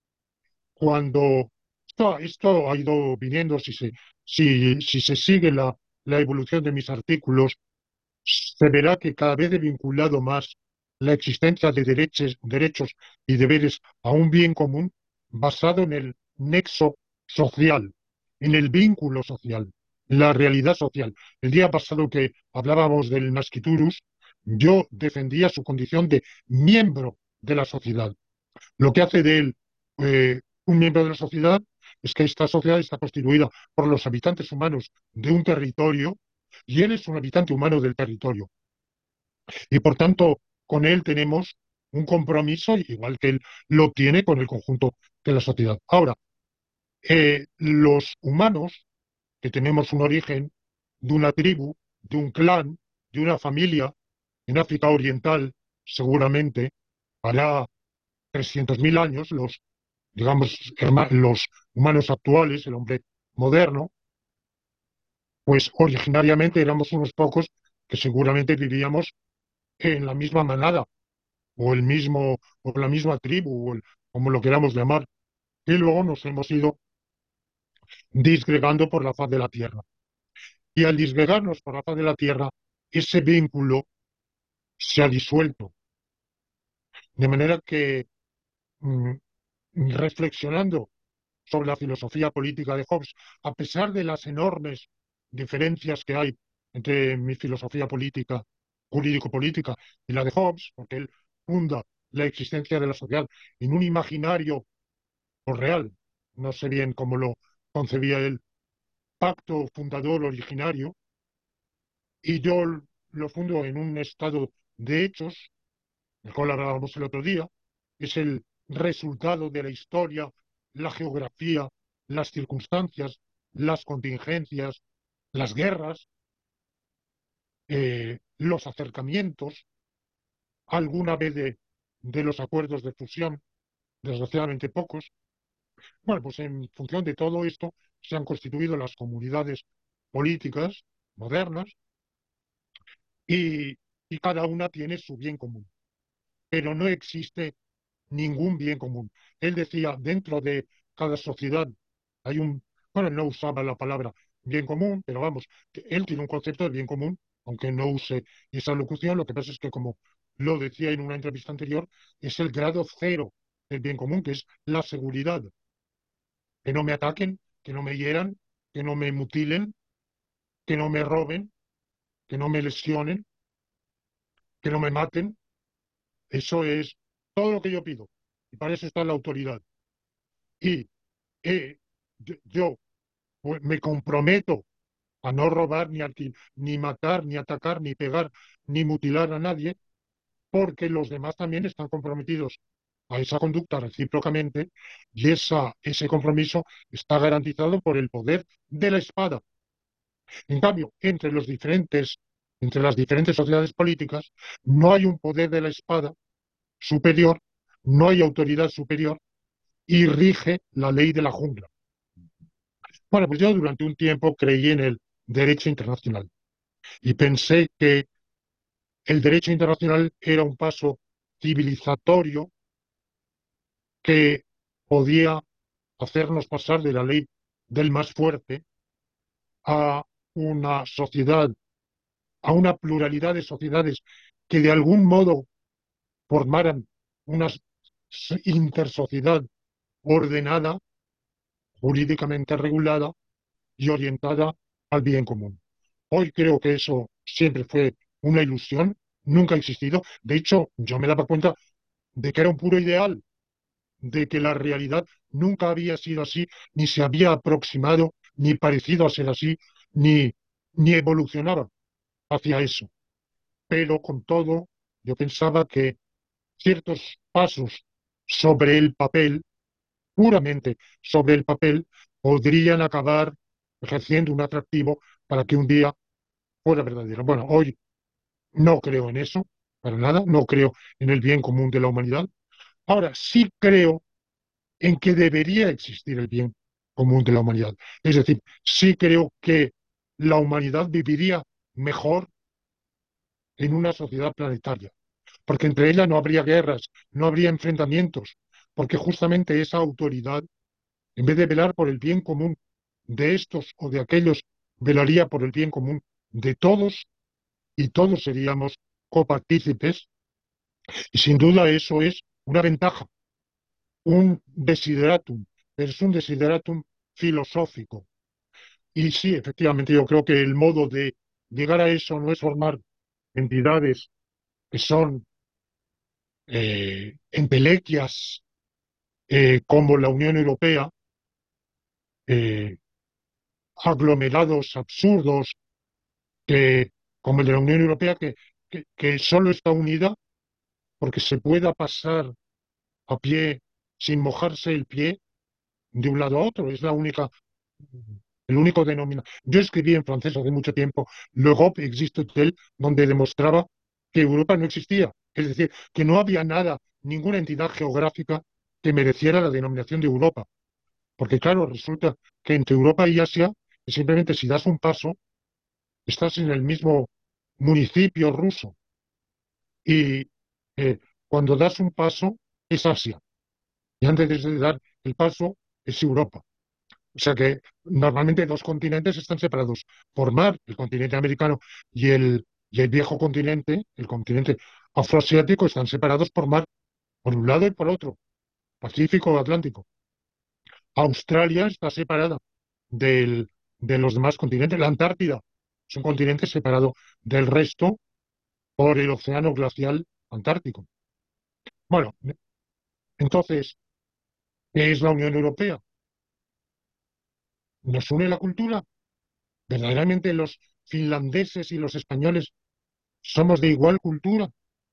cuando esto, esto ha ido viniendo, si se, si, si se sigue la, la evolución de mis artículos, se verá que cada vez he vinculado más la existencia de derechos, derechos y deberes a un bien común basado en el nexo social, en el vínculo social, en la realidad social. El día pasado que hablábamos del nasciturus, yo defendía su condición de miembro de la sociedad. Lo que hace de él eh, un miembro de la sociedad es que esta sociedad está constituida por los habitantes humanos de un territorio y él es un habitante humano del territorio. Y por tanto, con él tenemos un compromiso igual que él lo tiene con el conjunto de la sociedad. Ahora, eh, los humanos que tenemos un origen de una tribu, de un clan, de una familia, en África Oriental, seguramente, hará trescientos mil años, los digamos, los humanos actuales, el hombre moderno, pues originariamente éramos unos pocos que seguramente vivíamos en la misma manada, o el mismo, o la misma tribu, o el- como lo queramos llamar, y luego nos hemos ido disgregando por la faz de la Tierra. Y al disgregarnos por la faz de la Tierra, ese vínculo se ha disuelto. De manera que, mm, reflexionando sobre la filosofía política de Hobbes, a pesar de las enormes diferencias que hay entre mi filosofía política, jurídico-política, y la de Hobbes, porque él funda la existencia de la sociedad en un imaginario o real, no sé bien cómo lo concebía él, pacto fundador originario, y yo lo fundo en un estado de hechos, del cual hablábamos el otro día, es el resultado de la historia, la geografía, las circunstancias, las contingencias, las guerras, eh, los acercamientos, alguna vez de, de los acuerdos de fusión, desgraciadamente pocos. Bueno, pues en función de todo esto se han constituido las comunidades políticas modernas y, y cada una tiene su bien común, pero no existe ningún bien común. Él decía, dentro de cada sociedad hay un, bueno, no usaba la palabra bien común, pero vamos, que él tiene un concepto de bien común, aunque no use esa locución, lo que pasa es que, como lo decía en una entrevista anterior, es el grado cero del bien común, que es la seguridad, que no me ataquen, que no me hieran, que no me mutilen, que no me roben, que no me lesionen, que no me maten. Eso es todo lo que yo pido. Y para eso está la autoridad. Y eh, yo, yo pues me comprometo a no robar, ni, alquil- ni matar, ni atacar, ni pegar, ni mutilar a nadie, porque los demás también están comprometidos a esa conducta recíprocamente y esa, ese compromiso está garantizado por el poder de la espada. En cambio, entre los diferentes, entre las diferentes sociedades políticas, no hay un poder de la espada superior, no hay autoridad superior y rige la ley de la jungla. Bueno, pues yo durante un tiempo creí en el derecho internacional y pensé que el derecho internacional era un paso civilizatorio que podía hacernos pasar de la ley del más fuerte a una sociedad, a una pluralidad de sociedades que de algún modo formaran una intersociedad ordenada, jurídicamente regulada y orientada al bien común. Hoy creo que eso siempre fue una ilusión, nunca ha existido. De hecho, yo me daba cuenta de que era un puro ideal, de que la realidad nunca había sido así, ni se había aproximado, ni parecido a ser así, ni, ni evolucionaba hacia eso. Pero con todo, yo pensaba que ciertos pasos sobre el papel, puramente sobre el papel, podrían acabar ejerciendo un atractivo para que un día fuera verdadero. Bueno, hoy no creo en eso, para nada, no creo en el bien común de la humanidad. Ahora, sí creo en que debería existir el bien común de la humanidad. Es decir, sí creo que la humanidad viviría mejor en una sociedad planetaria, porque entre ellas no habría guerras, no habría enfrentamientos, porque justamente esa autoridad, en vez de velar por el bien común de estos o de aquellos, velaría por el bien común de todos y todos seríamos copartícipes. Y sin duda eso es una ventaja, un desideratum, pero es un desideratum filosófico. Y sí, efectivamente, yo creo que el modo de llegar a eso no es formar entidades que son eh, entelequias eh, como la Unión Europea, eh, aglomerados absurdos que, como el de la Unión Europea, que, que, que solo está unida porque se pueda pasar a pie sin mojarse el pie de un lado a otro. Es la única, el único denominador. Yo escribí en francés hace mucho tiempo L'Europe existe-t-elle, donde demostraba que Europa no existía. Es decir, que no había nada, ninguna entidad geográfica que mereciera la denominación de Europa. Porque claro, resulta que entre Europa y Asia, simplemente si das un paso, estás en el mismo municipio ruso. Y eh, cuando das un paso, es Asia. Y antes de dar el paso, es Europa. O sea que normalmente dos continentes están separados por mar, el continente americano y el, y el viejo continente, el continente afroasiático, están separados por mar, por un lado y por otro, Pacífico o Atlántico. Australia está separada del, de los demás continentes. La Antártida es un continente separado del resto por el océano glacial antártico. Bueno, entonces, ¿qué es la Unión Europea? ¿Nos une la cultura? ¿Verdaderamente los finlandeses y los españoles somos de igual cultura,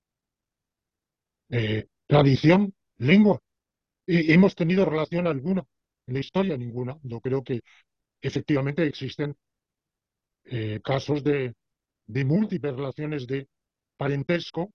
eh, tradición, lengua? ¿Y hemos tenido relación alguna en la historia? Ninguna. Yo creo que efectivamente existen eh, casos de, de múltiples relaciones de parentesco,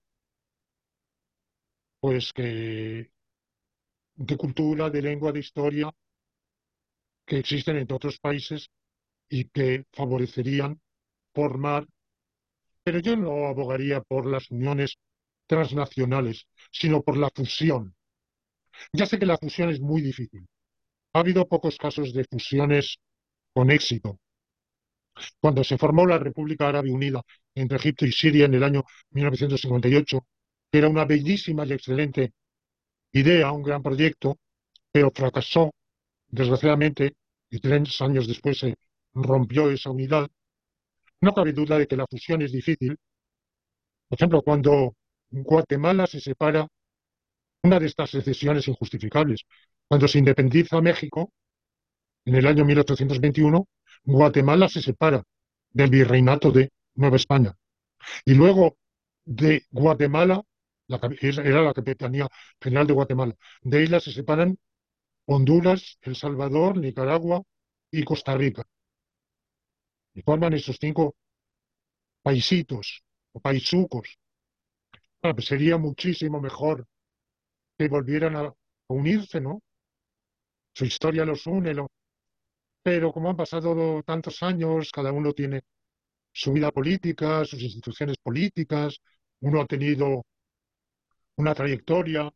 pues que de cultura, de lengua, de historia, que existen entre otros países y que favorecerían formar, pero yo no abogaría por las uniones transnacionales, sino por la fusión. Ya sé que la fusión es muy difícil. Ha habido pocos casos de fusiones con éxito. Cuando se formó la República Árabe Unida entre Egipto y Siria en el año mil novecientos cincuenta y ocho, era una bellísima y excelente idea, un gran proyecto, pero fracasó, desgraciadamente, y tres años después se rompió esa unidad. No cabe duda de que la fusión es difícil. Por ejemplo, cuando Guatemala se separa, una de estas secesiones injustificables, cuando se independiza México, en el año mil ochocientos veintiuno, Guatemala se separa del virreinato de Nueva España. Y luego de Guatemala, la, era la Capitanía General de Guatemala, de ella se separan Honduras, El Salvador, Nicaragua y Costa Rica. Y forman esos cinco paisitos o paisucos. Bueno, pues sería muchísimo mejor que volvieran a unirse, ¿no? Su historia los une, lo- pero como han pasado tantos años, cada uno tiene su vida política, sus instituciones políticas, uno ha tenido una trayectoria,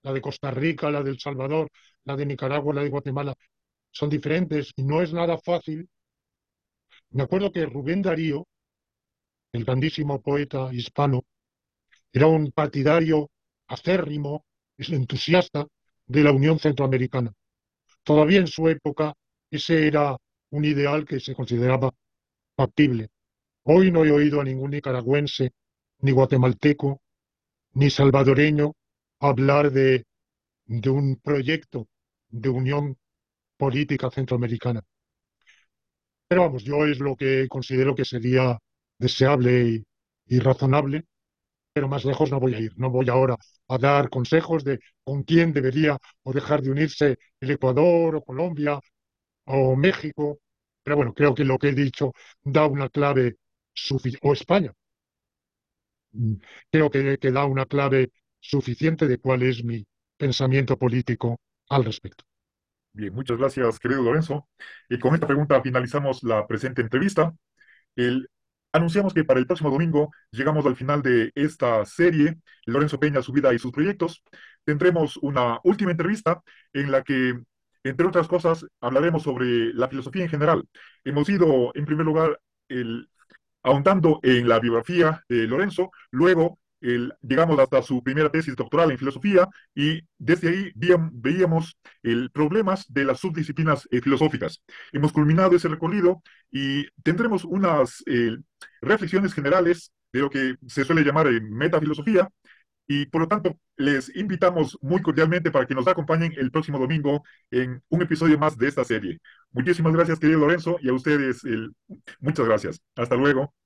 la de Costa Rica, la de El Salvador, la de Nicaragua, la de Guatemala, son diferentes y no es nada fácil. Me acuerdo que Rubén Darío, el grandísimo poeta hispano, era un partidario acérrimo, es entusiasta de la Unión Centroamericana. Todavía en su época ese era un ideal que se consideraba factible. Hoy no he oído a ningún nicaragüense, ni guatemalteco, ni salvadoreño hablar de, de un proyecto de unión política centroamericana. Pero vamos, yo es lo que considero que sería deseable y, y razonable, pero más lejos no voy a ir. No voy ahora a dar consejos de con quién debería o dejar de unirse el Ecuador o Colombia o México. Pero bueno, creo que lo que he dicho da una clave suficiente, o España, mm, creo que, que da una clave suficiente de cuál es mi pensamiento político al respecto. Bien, muchas gracias, querido Lorenzo. Y con esta pregunta finalizamos la presente entrevista. El- Anunciamos que para el próximo domingo llegamos al final de esta serie, Lorenzo Peña, su vida y sus proyectos. Tendremos una última entrevista en la que, entre otras cosas, hablaremos sobre la filosofía en general. Hemos ido, en primer lugar, el ahondando en la biografía de Lorenzo, luego el, llegamos hasta su primera tesis doctoral en filosofía y desde ahí víam- veíamos el, problemas de las subdisciplinas eh, filosóficas. Hemos culminado ese recorrido y tendremos unas eh, reflexiones generales de lo que se suele llamar eh, metafilosofía y por lo tanto les invitamos muy cordialmente para que nos acompañen el próximo domingo en un episodio más de esta serie. Muchísimas gracias, querido Lorenzo, y a ustedes el, muchas gracias. Hasta luego.